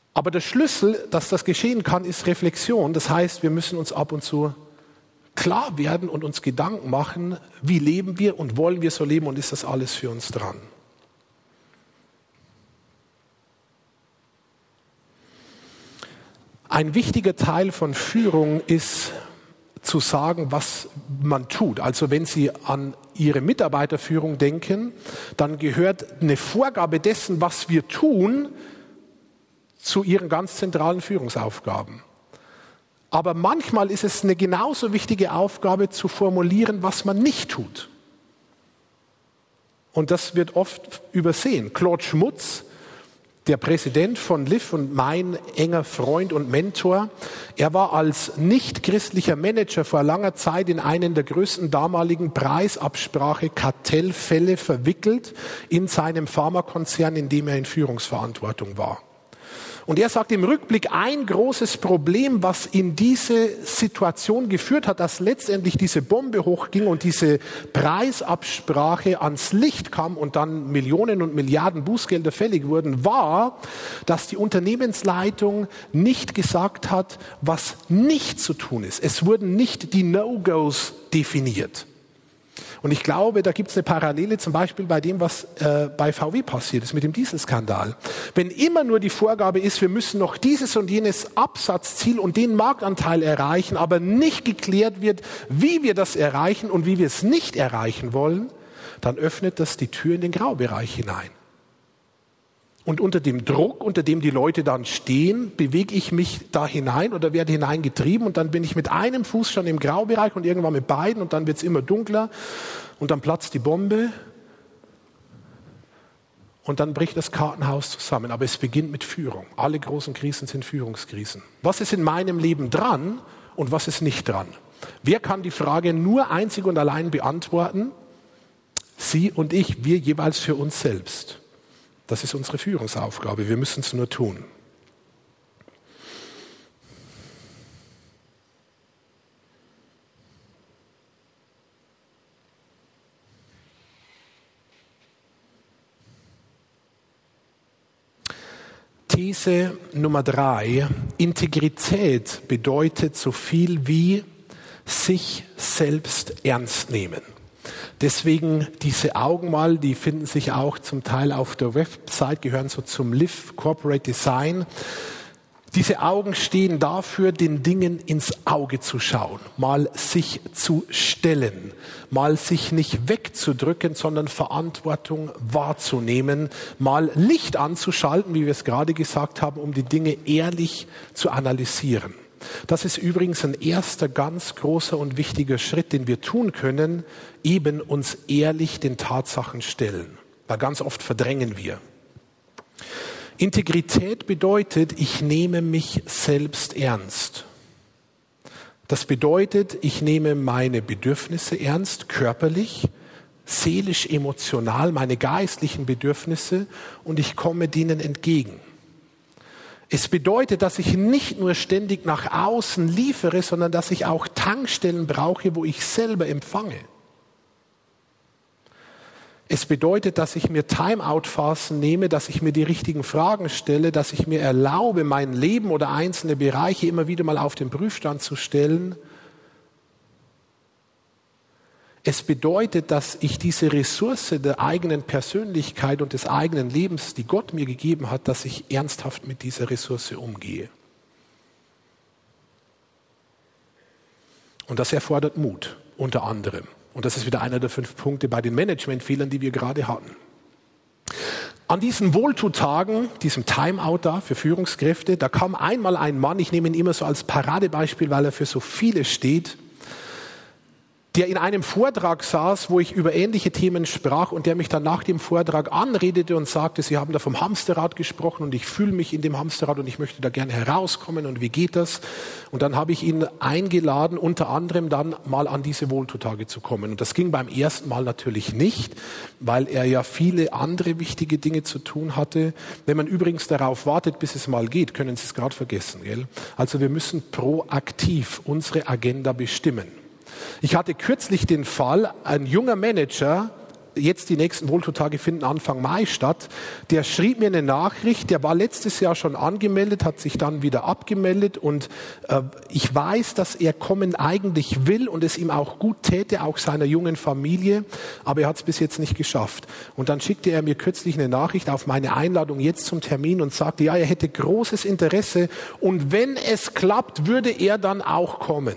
Aber der Schlüssel, dass das geschehen kann, ist Reflexion. Das heißt, wir müssen uns ab und zu klar werden und uns Gedanken machen, wie leben wir und wollen wir so leben und ist das alles für uns dran? Ein wichtiger Teil von Führung ist zu sagen, was man tut. Also wenn Sie an Ihre Mitarbeiterführung denken, dann gehört eine Vorgabe dessen, was wir tun, zu Ihren ganz zentralen Führungsaufgaben. Aber manchmal ist es eine genauso wichtige Aufgabe zu formulieren, was man nicht tut. Und das wird oft übersehen. Claude Schmutz, der Präsident von LIV und mein enger Freund und Mentor, er war als nicht-christlicher Manager vor langer Zeit in einen der größten damaligen Preisabsprache-Kartellfälle verwickelt in seinem Pharmakonzern, in dem er in Führungsverantwortung war. Und er sagt im Rückblick, ein großes Problem, was in diese Situation geführt hat, dass letztendlich diese Bombe hochging und diese Preisabsprache ans Licht kam und dann Millionen und Milliarden Bußgelder fällig wurden, war, dass die Unternehmensleitung nicht gesagt hat, was nicht zu tun ist. Es wurden nicht die No-Gos definiert. Und ich glaube, da gibt es eine Parallele zum Beispiel bei dem, was bei VW passiert ist, mit dem Dieselskandal. Wenn immer nur die Vorgabe ist, wir müssen noch dieses und jenes Absatzziel und den Marktanteil erreichen, aber nicht geklärt wird, wie wir das erreichen und wie wir es nicht erreichen wollen, dann öffnet das die Tür in den Graubereich hinein. Und unter dem Druck, unter dem die Leute dann stehen, bewege ich mich da hinein oder werde hineingetrieben und dann bin ich mit einem Fuß schon im Graubereich und irgendwann mit beiden und dann wird es immer dunkler und dann platzt die Bombe und dann bricht das Kartenhaus zusammen. Aber es beginnt mit Führung. Alle großen Krisen sind Führungskrisen. Was ist in meinem Leben dran und was ist nicht dran? Wer kann die Frage nur einzig und allein beantworten? Sie und ich, wir jeweils für uns selbst. Das ist unsere Führungsaufgabe. Wir müssen es nur tun. These Nummer 3. Integrität bedeutet so viel wie sich selbst ernst nehmen. Deswegen diese Augen mal, die finden sich auch zum Teil auf der Website, gehören so zum LIV Corporate Design. Diese Augen stehen dafür, den Dingen ins Auge zu schauen, mal sich zu stellen, mal sich nicht wegzudrücken, sondern Verantwortung wahrzunehmen, mal Licht anzuschalten, wie wir es gerade gesagt haben, um die Dinge ehrlich zu analysieren. Das ist übrigens ein erster ganz großer und wichtiger Schritt, den wir tun können, eben uns ehrlich den Tatsachen stellen. Weil ganz oft verdrängen wir. Integrität bedeutet, ich nehme mich selbst ernst. Das bedeutet, ich nehme meine Bedürfnisse ernst, körperlich, seelisch, emotional, meine geistlichen Bedürfnisse und ich komme denen entgegen. Es bedeutet, dass ich nicht nur ständig nach außen liefere, sondern dass ich auch Tankstellen brauche, wo ich selber empfange. Es bedeutet, dass ich mir Time-out-Phasen nehme, dass ich mir die richtigen Fragen stelle, dass ich mir erlaube, mein Leben oder einzelne Bereiche immer wieder mal auf den Prüfstand zu stellen. Es bedeutet, dass ich diese Ressource der eigenen Persönlichkeit und des eigenen Lebens, die Gott mir gegeben hat, dass ich ernsthaft mit dieser Ressource umgehe. Und das erfordert Mut, unter anderem. Und das ist wieder einer der 5 Punkte bei den Managementfehlern, die wir gerade hatten. An diesen Wohltut-Tagen, diesem Timeout da für Führungskräfte, da kam einmal ein Mann, ich nehme ihn immer so als Paradebeispiel, weil er für so viele steht, der in einem Vortrag saß, wo ich über ähnliche Themen sprach und der mich dann nach dem Vortrag anredete und sagte, Sie haben da vom Hamsterrad gesprochen und ich fühle mich in dem Hamsterrad und ich möchte da gerne herauskommen und wie geht das? Und dann habe ich ihn eingeladen, unter anderem dann mal an diese Wohltut-Tage zu kommen. Und das ging beim ersten Mal natürlich nicht, weil er ja viele andere wichtige Dinge zu tun hatte. Wenn man übrigens darauf wartet, bis es mal geht, können Sie es gerade vergessen, gell? Also wir müssen proaktiv unsere Agenda bestimmen. Ich hatte kürzlich den Fall, ein junger Manager, jetzt die nächsten Wohltut-Tage finden Anfang Mai statt. Der schrieb mir eine Nachricht, der war letztes Jahr schon angemeldet, hat sich dann wieder abgemeldet und ich weiß, dass er kommen eigentlich will und es ihm auch gut täte, auch seiner jungen Familie, aber er hat es bis jetzt nicht geschafft. Und dann schickte er mir kürzlich eine Nachricht auf meine Einladung jetzt zum Termin und sagte, ja, er hätte großes Interesse und wenn es klappt, würde er dann auch kommen.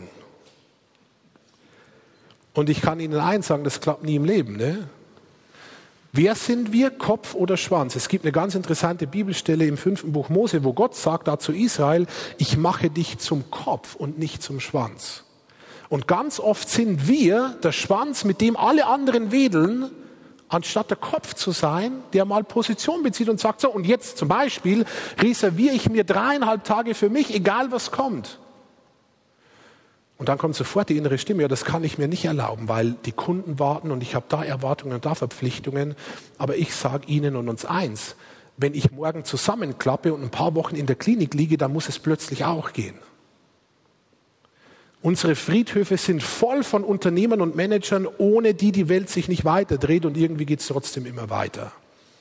Und ich kann Ihnen eins sagen, das klappt nie im Leben, ne? Wer sind wir, Kopf oder Schwanz? Es gibt eine ganz interessante Bibelstelle im 5. Buch Mose, wo Gott sagt da zu Israel, ich mache dich zum Kopf und nicht zum Schwanz. Und ganz oft sind wir der Schwanz, mit dem alle anderen wedeln, anstatt der Kopf zu sein, der mal Position bezieht und sagt, so, und jetzt zum Beispiel reserviere ich mir 3,5 Tage für mich, egal was kommt. Und dann kommt sofort die innere Stimme, ja, das kann ich mir nicht erlauben, weil die Kunden warten und ich habe da Erwartungen und da Verpflichtungen. Aber ich sage Ihnen und uns eins, wenn ich morgen zusammenklappe und ein paar Wochen in der Klinik liege, dann muss es plötzlich auch gehen. Unsere Friedhöfe sind voll von Unternehmern und Managern, ohne die die Welt sich nicht weiterdreht und irgendwie geht es trotzdem immer weiter.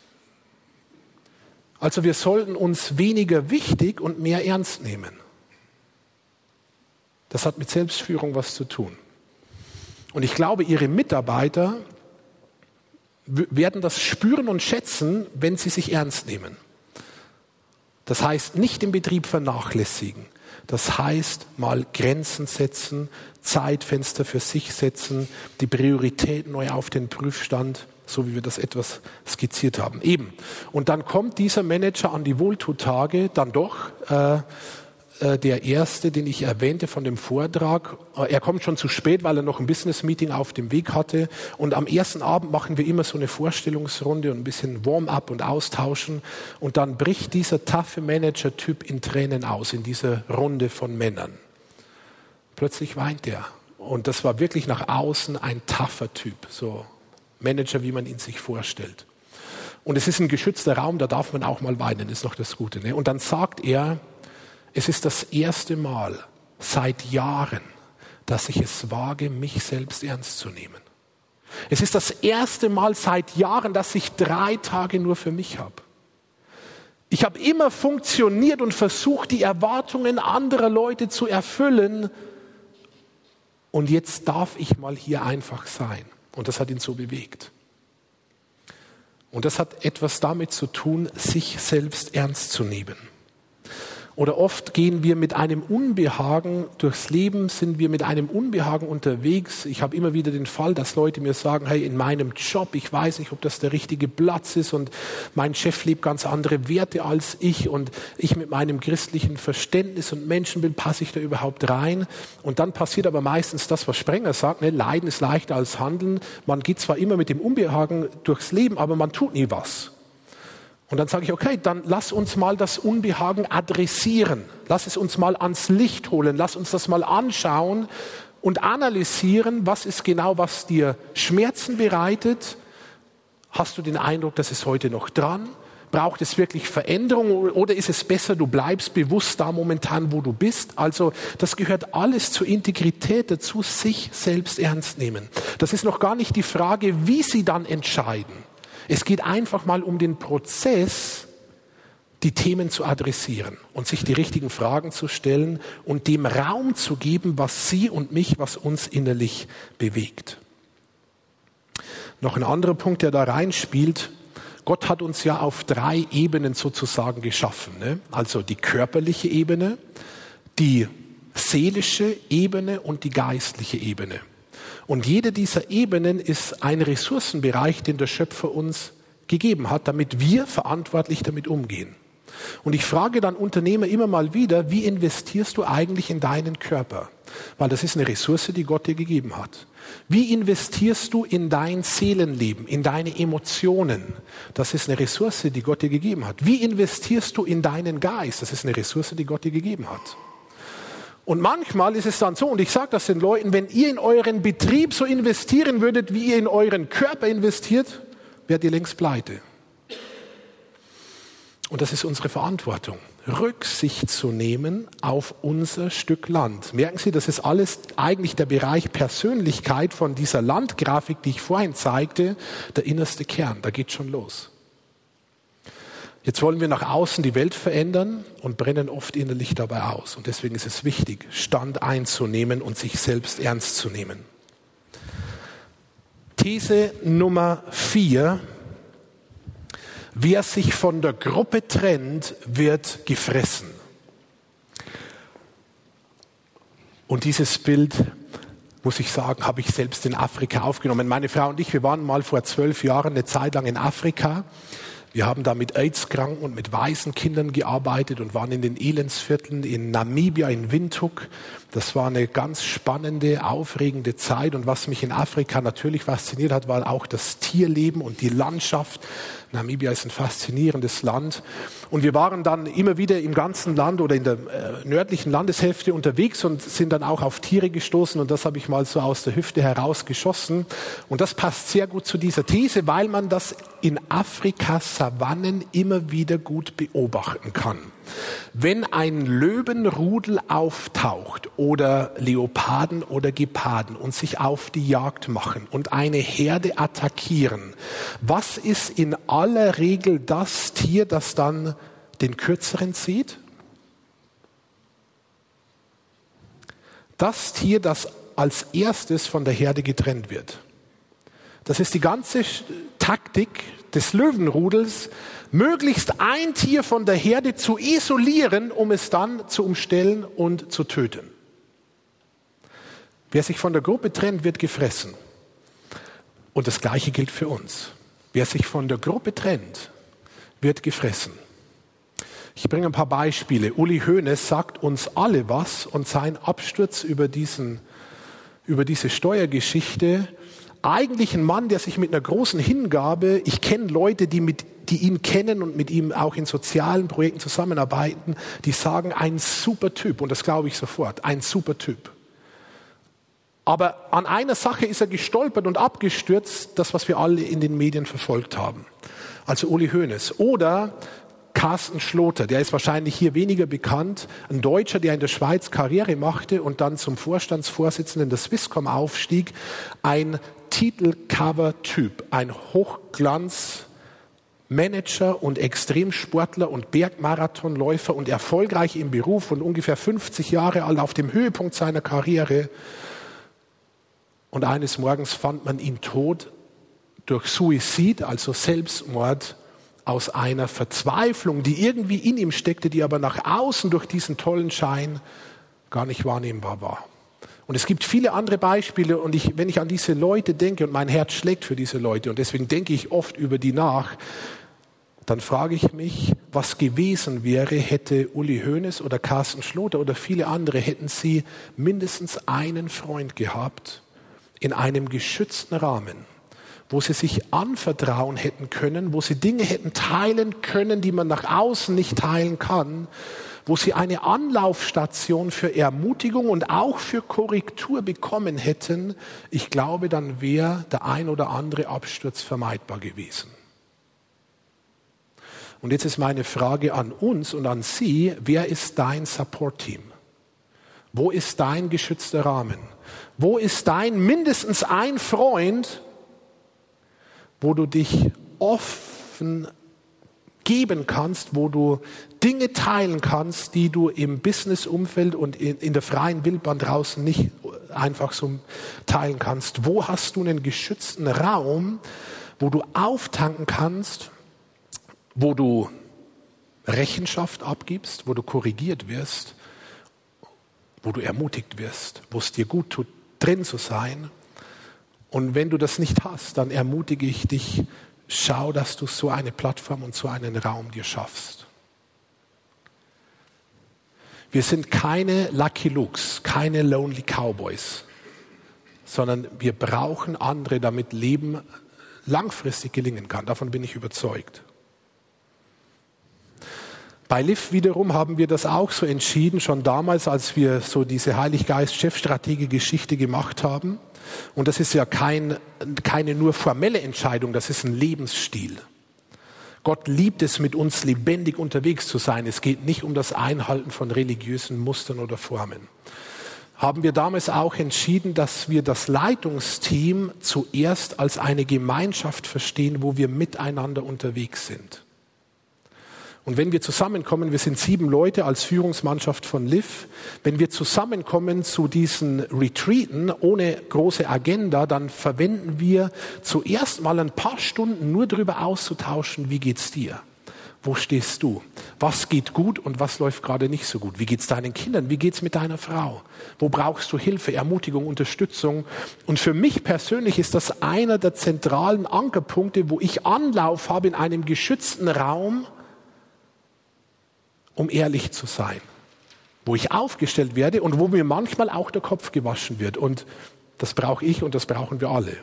Also wir sollten uns weniger wichtig und mehr ernst nehmen. Das hat mit Selbstführung was zu tun. Und ich glaube, Ihre Mitarbeiter werden das spüren und schätzen, wenn sie sich ernst nehmen. Das heißt, nicht den Betrieb vernachlässigen. Das heißt, mal Grenzen setzen, Zeitfenster für sich setzen, die Priorität neu auf den Prüfstand, so wie wir das etwas skizziert haben. Eben. Und dann kommt dieser Manager an die Wohltut-Tage dann doch, der erste, den ich erwähnte von dem Vortrag, er kommt schon zu spät, weil er noch ein Business-Meeting auf dem Weg hatte. Und am ersten Abend machen wir immer so eine Vorstellungsrunde und ein bisschen Warm-up und austauschen. Und dann bricht dieser taffe Manager-Typ in Tränen aus, in dieser Runde von Männern. Plötzlich weint er. Und das war wirklich nach außen ein taffer Typ, so Manager, wie man ihn sich vorstellt. Und es ist ein geschützter Raum, da darf man auch mal weinen, ist noch das Gute. Ne? Und dann sagt er, es ist das erste Mal seit Jahren, dass ich es wage, mich selbst ernst zu nehmen. Es ist das erste Mal seit Jahren, dass ich 3 Tage nur für mich habe. Ich habe immer funktioniert und versucht, die Erwartungen anderer Leute zu erfüllen. Und jetzt darf ich mal hier einfach sein. Und das hat ihn so bewegt. Und das hat etwas damit zu tun, sich selbst ernst zu nehmen. Oder oft gehen wir mit einem Unbehagen durchs Leben, sind wir mit einem Unbehagen unterwegs. Ich habe immer wieder den Fall, dass Leute mir sagen, hey, in meinem Job, ich weiß nicht, ob das der richtige Platz ist und mein Chef lebt ganz andere Werte als ich und ich mit meinem christlichen Verständnis und Menschenbild passe ich da überhaupt rein. Und dann passiert aber meistens das, was Sprenger sagt, ne? Leiden ist leichter als Handeln. Man geht zwar immer mit dem Unbehagen durchs Leben, aber man tut nie was. Und dann sage ich, okay, dann lass uns mal das Unbehagen adressieren. Lass es uns mal ans Licht holen. Lass uns das mal anschauen und analysieren, was ist genau, was dir Schmerzen bereitet. Hast du den Eindruck, das ist heute noch dran? Braucht es wirklich Veränderung oder ist es besser, du bleibst bewusst da momentan, wo du bist? Also das gehört alles zur Integrität dazu, sich selbst ernst nehmen. Das ist noch gar nicht die Frage, wie sie dann entscheiden. Es geht einfach mal um den Prozess, die Themen zu adressieren und sich die richtigen Fragen zu stellen und dem Raum zu geben, was Sie und mich, was uns innerlich bewegt. Noch ein anderer Punkt, der da reinspielt. Gott hat uns ja auf 3 Ebenen sozusagen geschaffen. Ne? Also die körperliche Ebene, die seelische Ebene und die geistliche Ebene. Und jede dieser Ebenen ist ein Ressourcenbereich, den der Schöpfer uns gegeben hat, damit wir verantwortlich damit umgehen. Und ich frage dann Unternehmer immer mal wieder, wie investierst du eigentlich in deinen Körper? Weil das ist eine Ressource, die Gott dir gegeben hat. Wie investierst du in dein Seelenleben, in deine Emotionen? Das ist eine Ressource, die Gott dir gegeben hat. Wie investierst du in deinen Geist? Das ist eine Ressource, die Gott dir gegeben hat. Und manchmal ist es dann so, und ich sage das den Leuten, wenn ihr in euren Betrieb so investieren würdet, wie ihr in euren Körper investiert, werdet ihr längst pleite. Und das ist unsere Verantwortung. Rücksicht zu nehmen auf unser Stück Land. Merken Sie, das ist alles eigentlich der Bereich Persönlichkeit von dieser Landgrafik, die ich vorhin zeigte, der innerste Kern. Da geht schon los. Jetzt wollen wir nach außen die Welt verändern und brennen oft innerlich dabei aus. Und deswegen ist es wichtig, Stand einzunehmen und sich selbst ernst zu nehmen. These Nummer 4. Wer sich von der Gruppe trennt, wird gefressen. Und dieses Bild, muss ich sagen, habe ich selbst in Afrika aufgenommen. Meine Frau und ich, wir waren mal vor 12 Jahren eine Zeit lang in Afrika. Wir haben da mit AIDS-Kranken und mit Waisenkindern gearbeitet und waren in den Elendsvierteln in Namibia, in Windhoek. Das war eine ganz spannende, aufregende Zeit. Und was mich in Afrika natürlich fasziniert hat, war auch das Tierleben und die Landschaft. Namibia ist ein faszinierendes Land. Und wir waren dann immer wieder im ganzen Land oder in der nördlichen Landeshälfte unterwegs und sind dann auch auf Tiere gestoßen. Und das habe ich mal so aus der Hüfte herausgeschossen. Und das passt sehr gut zu dieser These, weil man das in Afrikas Savannen immer wieder gut beobachten kann. Wenn ein Löwenrudel auftaucht oder Leoparden oder Geparden und sich auf die Jagd machen und eine Herde attackieren, was ist in aller Regel das Tier, das dann den Kürzeren zieht? Das Tier, das als erstes von der Herde getrennt wird. Das ist die ganze Taktik des Löwenrudels, möglichst ein Tier von der Herde zu isolieren, um es dann zu umstellen und zu töten. Wer sich von der Gruppe trennt, wird gefressen. Und das Gleiche gilt für uns. Wer sich von der Gruppe trennt, wird gefressen. Ich bringe ein paar Beispiele. Uli Hoeneß sagt uns alle was und sein Absturz über diese Steuergeschichte, eigentlich ein Mann, der sich mit einer großen Hingabe, ich kenne Leute, die ihn kennen und mit ihm auch in sozialen Projekten zusammenarbeiten, die sagen, ein super Typ. Und das glaube ich sofort, ein super Typ. Aber an einer Sache ist er gestolpert und abgestürzt, das, was wir alle in den Medien verfolgt haben. Also Uli Hoeneß. Oder Carsten Schloter, der ist wahrscheinlich hier weniger bekannt, ein Deutscher, der in der Schweiz Karriere machte und dann zum Vorstandsvorsitzenden der Swisscom aufstieg, ein Titelcover-Typ, ein Hochglanzmanager und Extremsportler und Bergmarathonläufer und erfolgreich im Beruf und ungefähr 50 Jahre alt auf dem Höhepunkt seiner Karriere. Und eines Morgens fand man ihn tot durch Suizid, also Selbstmord, aus einer Verzweiflung, die irgendwie in ihm steckte, die aber nach außen durch diesen tollen Schein gar nicht wahrnehmbar war. Und es gibt viele andere Beispiele und wenn ich an diese Leute denke und mein Herz schlägt für diese Leute und deswegen denke ich oft über die nach, dann frage ich mich, was gewesen wäre, hätte Uli Hoeneß oder Carsten Schloter oder viele andere, hätten sie mindestens einen Freund gehabt in einem geschützten Rahmen, wo sie sich anvertrauen hätten können, wo sie Dinge hätten teilen können, die man nach außen nicht teilen kann, wo sie eine Anlaufstation für Ermutigung und auch für Korrektur bekommen hätten. Ich glaube, dann wäre der ein oder andere Absturz vermeidbar gewesen. Und jetzt ist meine Frage an uns und an Sie, wer ist dein Support-Team? Wo ist dein geschützter Rahmen? Wo ist dein mindestens ein Freund, wo du dich offen geben kannst, wo du Dinge teilen kannst, die du im Business-Umfeld und in der freien Wildbahn draußen nicht einfach so teilen kannst? Wo hast du einen geschützten Raum, wo du auftanken kannst, wo du Rechenschaft abgibst, wo du korrigiert wirst, wo du ermutigt wirst, wo es dir gut tut, drin zu sein? Und wenn du das nicht hast, dann ermutige ich dich, schau, dass du so eine Plattform und so einen Raum dir schaffst. Wir sind keine Lucky Lukes, keine Lonely Cowboys, sondern wir brauchen andere, damit Leben langfristig gelingen kann. Davon bin ich überzeugt. Bei Liv wiederum haben wir das auch so entschieden, schon damals, als wir so diese Heiliggeist-Chefstrategie-Geschichte gemacht haben. Und das ist ja keine nur formelle Entscheidung, das ist ein Lebensstil. Gott liebt es, mit uns lebendig unterwegs zu sein. Es geht nicht um das Einhalten von religiösen Mustern oder Formen. Haben wir damals auch entschieden, dass wir das Leitungsteam zuerst als eine Gemeinschaft verstehen, wo wir miteinander unterwegs sind. Und wenn wir zusammenkommen, wir sind 7 Leute als Führungsmannschaft von LIV, wenn wir zusammenkommen zu diesen Retreaten ohne große Agenda, dann verwenden wir zuerst mal ein paar Stunden nur darüber auszutauschen, wie geht's dir? Wo stehst du? Was geht gut und was läuft gerade nicht so gut? Wie geht's deinen Kindern? Wie geht's mit deiner Frau? Wo brauchst du Hilfe, Ermutigung, Unterstützung? Und für mich persönlich ist das einer der zentralen Ankerpunkte, wo ich Anlauf habe in einem geschützten Raum, um ehrlich zu sein, wo ich aufgestellt werde und wo mir manchmal auch der Kopf gewaschen wird. Und das brauche ich und das brauchen wir alle.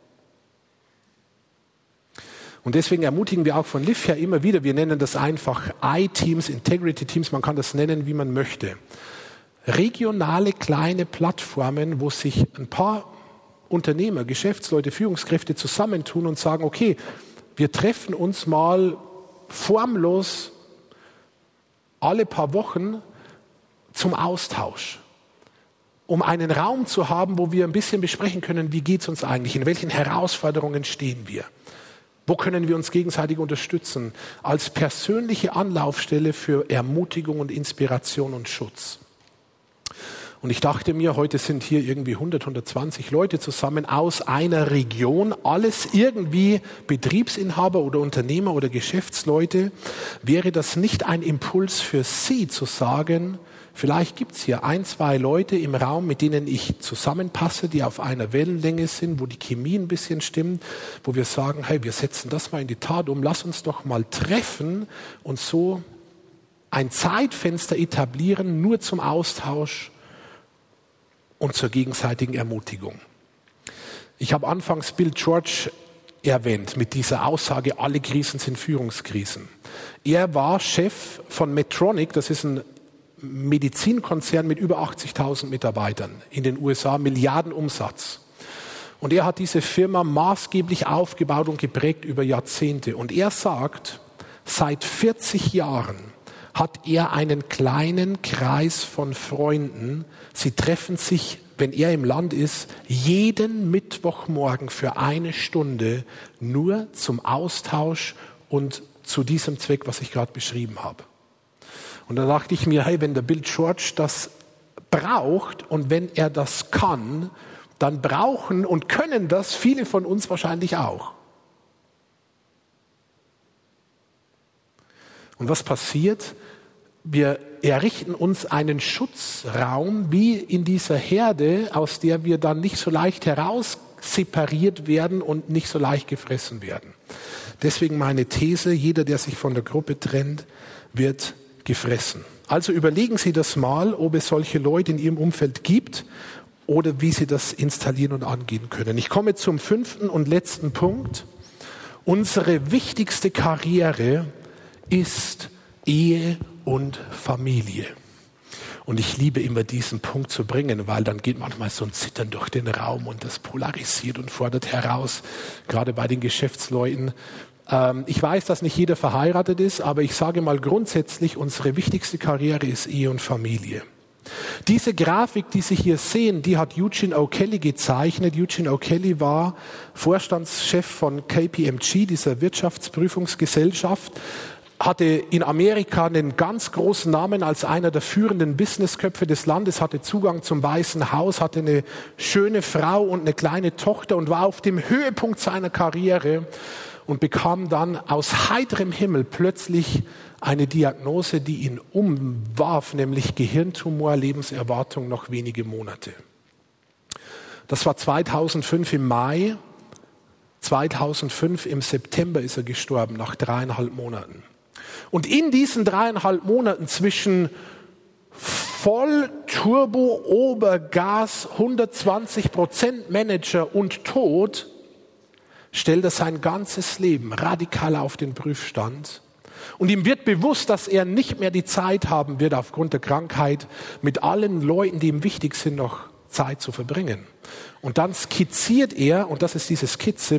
Und deswegen ermutigen wir auch von LIV her immer wieder, wir nennen das einfach I-Teams, Integrity-Teams, man kann das nennen, wie man möchte. Regionale kleine Plattformen, wo sich ein paar Unternehmer, Geschäftsleute, Führungskräfte zusammentun und sagen, okay, wir treffen uns mal formlos alle paar Wochen zum Austausch, um einen Raum zu haben, wo wir ein bisschen besprechen können, wie geht es uns eigentlich, in welchen Herausforderungen stehen wir, wo können wir uns gegenseitig unterstützen, als persönliche Anlaufstelle für Ermutigung und Inspiration und Schutz. Und ich dachte mir, heute sind hier irgendwie 120 Leute zusammen aus einer Region, alles irgendwie Betriebsinhaber oder Unternehmer oder Geschäftsleute. Wäre das nicht ein Impuls für Sie zu sagen, vielleicht gibt es hier 1, 2 Leute im Raum, mit denen ich zusammenpasse, die auf einer Wellenlänge sind, wo die Chemie ein bisschen stimmt, wo wir sagen, hey, wir setzen das mal in die Tat um, lass uns doch mal treffen und so ein Zeitfenster etablieren, nur zum Austausch und zur gegenseitigen Ermutigung. Ich habe anfangs Bill George erwähnt mit dieser Aussage, alle Krisen sind Führungskrisen. Er war Chef von Medtronic, das ist ein Medizinkonzern mit über 80.000 Mitarbeitern in den USA, Milliardenumsatz. Und er hat diese Firma maßgeblich aufgebaut und geprägt über Jahrzehnte. Und er sagt, seit 40 Jahren hat er einen kleinen Kreis von Freunden. Sie treffen sich, wenn er im Land ist, jeden Mittwochmorgen für 1 Stunde nur zum Austausch und zu diesem Zweck, was ich gerade beschrieben habe. Und da dachte ich mir, hey, wenn der Bill George das braucht und wenn er das kann, dann brauchen und können das viele von uns wahrscheinlich auch. Und was passiert? Wir errichten uns einen Schutzraum wie in dieser Herde, aus der wir dann nicht so leicht heraus separiert werden und nicht so leicht gefressen werden. Deswegen meine These, jeder, der sich von der Gruppe trennt, wird gefressen. Also überlegen Sie das mal, ob es solche Leute in Ihrem Umfeld gibt oder wie Sie das installieren und angehen können. Ich komme zum 5. und letzten Punkt. Unsere wichtigste Karriere ist Ehe und Familie. Und ich liebe immer diesen Punkt zu bringen, weil dann geht manchmal so ein Zittern durch den Raum und das polarisiert und fordert heraus, gerade bei den Geschäftsleuten. Ich weiß, dass nicht jeder verheiratet ist, aber ich sage mal grundsätzlich, unsere wichtigste Karriere ist Ehe und Familie. Diese Grafik, die Sie hier sehen, die hat Eugene O'Kelly gezeichnet. Eugene O'Kelly war Vorstandschef von KPMG, dieser Wirtschaftsprüfungsgesellschaft, hatte in Amerika einen ganz großen Namen als einer der führenden Businessköpfe des Landes, hatte Zugang zum Weißen Haus, hatte eine schöne Frau und eine kleine Tochter und war auf dem Höhepunkt seiner Karriere und bekam dann aus heiterem Himmel plötzlich eine Diagnose, die ihn umwarf, nämlich Gehirntumor, Lebenserwartung noch wenige Monate. Das war 2005 im Mai, 2005 im September ist er gestorben, nach 3,5 Monaten. Und in diesen 3,5 Monaten zwischen Voll-Turbo, Obergas, 120% Manager und Tod, stellt er sein ganzes Leben radikal auf den Prüfstand. Und ihm wird bewusst, dass er nicht mehr die Zeit haben wird, aufgrund der Krankheit mit allen Leuten, die ihm wichtig sind, noch Zeit zu verbringen. Und dann skizziert er, und das ist diese Skizze, mit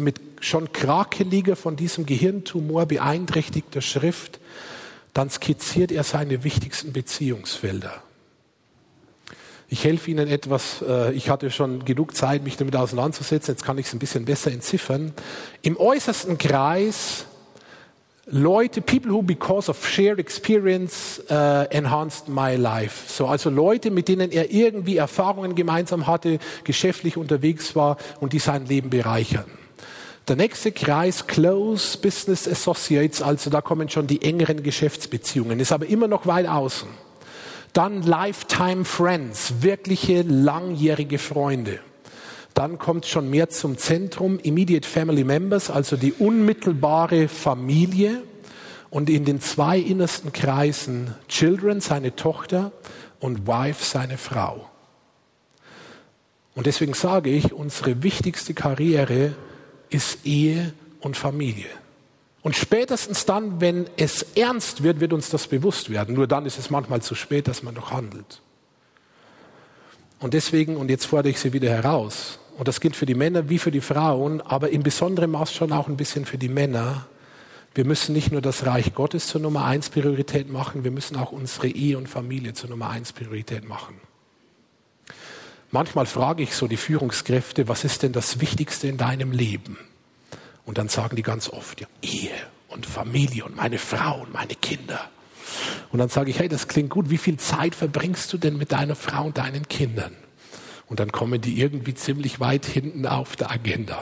schon krakeliger, von diesem Gehirntumor beeinträchtigter Schrift, dann skizziert er seine wichtigsten Beziehungsfelder. Ich helfe Ihnen etwas, ich hatte schon genug Zeit, mich damit auseinanderzusetzen, jetzt kann ich es ein bisschen besser entziffern. Im äußersten Kreis Leute, people who because of shared experience enhanced my life. So, also Leute, mit denen er irgendwie Erfahrungen gemeinsam hatte, geschäftlich unterwegs war und die sein Leben bereichern. Der nächste Kreis, Close Business Associates, also da kommen schon die engeren Geschäftsbeziehungen, ist aber immer noch weit außen. Dann Lifetime Friends, wirkliche langjährige Freunde. Dann kommt schon mehr zum Zentrum, Immediate Family Members, also die unmittelbare Familie. Und in den 2 innersten Kreisen Children, seine Tochter, und Wife, seine Frau. Und deswegen sage ich, unsere wichtigste Karriere ist Ehe und Familie. Und spätestens dann, wenn es ernst wird, wird uns das bewusst werden. Nur dann ist es manchmal zu spät, dass man noch handelt. Und deswegen, und jetzt fordere ich Sie wieder heraus, und das gilt für die Männer wie für die Frauen, aber in besonderem Maß schon auch ein bisschen für die Männer, wir müssen nicht nur das Reich Gottes zur Nummer 1 Priorität machen, wir müssen auch unsere Ehe und Familie zur Nummer 1 Priorität machen. Manchmal frage ich so die Führungskräfte, was ist denn das Wichtigste in deinem Leben? Und dann sagen die ganz oft, ja, Ehe und Familie und meine Frau und meine Kinder. Und dann sage ich, hey, das klingt gut, wie viel Zeit verbringst du denn mit deiner Frau und deinen Kindern? Und dann kommen die irgendwie ziemlich weit hinten auf der Agenda.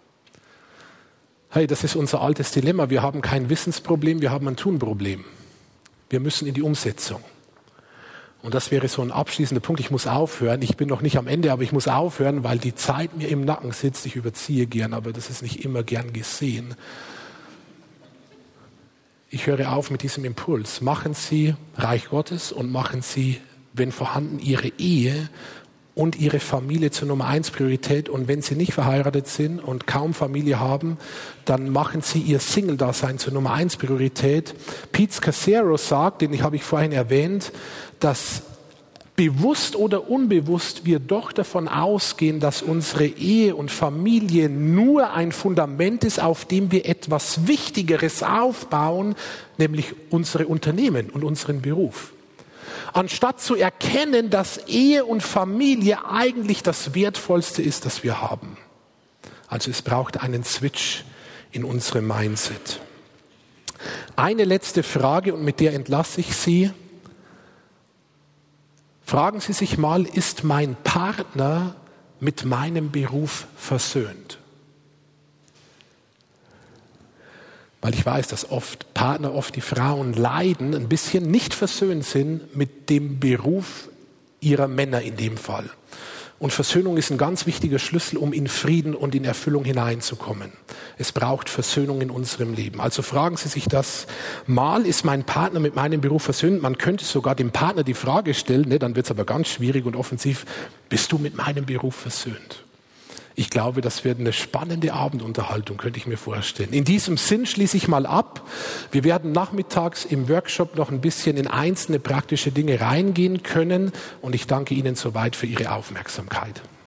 Hey, das ist unser altes Dilemma. Wir haben kein Wissensproblem, wir haben ein Tunproblem. Wir müssen in die Umsetzung. Und das wäre so ein abschließender Punkt. Ich muss aufhören. Ich bin noch nicht am Ende, aber ich muss aufhören, weil die Zeit mir im Nacken sitzt. Ich überziehe gern, aber das ist nicht immer gern gesehen. Ich höre auf mit diesem Impuls. Machen Sie Reich Gottes und machen Sie, wenn vorhanden, Ihre Ehe und Ihre Familie zur Nummer 1 Priorität. Und wenn Sie nicht verheiratet sind und kaum Familie haben, dann machen Sie Ihr Single-Dasein zur Nummer 1 Priorität. Pete Scazzero sagt, den habe ich vorhin erwähnt, dass bewusst oder unbewusst wir doch davon ausgehen, dass unsere Ehe und Familie nur ein Fundament ist, auf dem wir etwas Wichtigeres aufbauen, nämlich unsere Unternehmen und unseren Beruf. Anstatt zu erkennen, dass Ehe und Familie eigentlich das Wertvollste ist, das wir haben. Also es braucht einen Switch in unserem Mindset. Eine letzte Frage und mit der entlasse ich Sie. Fragen Sie sich mal, ist mein Partner mit meinem Beruf versöhnt? Weil ich weiß, dass Partner, oft die Frauen leiden, ein bisschen nicht versöhnt sind mit dem Beruf ihrer Männer in dem Fall. Und Versöhnung ist ein ganz wichtiger Schlüssel, um in Frieden und in Erfüllung hineinzukommen. Es braucht Versöhnung in unserem Leben. Also fragen Sie sich das mal, ist mein Partner mit meinem Beruf versöhnt? Man könnte sogar dem Partner die Frage stellen, dann wird es aber ganz schwierig und offensiv, bist du mit meinem Beruf versöhnt? Ich glaube, das wird eine spannende Abendunterhaltung, könnte ich mir vorstellen. In diesem Sinn schließe ich mal ab. Wir werden nachmittags im Workshop noch ein bisschen in einzelne praktische Dinge reingehen können. Und ich danke Ihnen soweit für Ihre Aufmerksamkeit.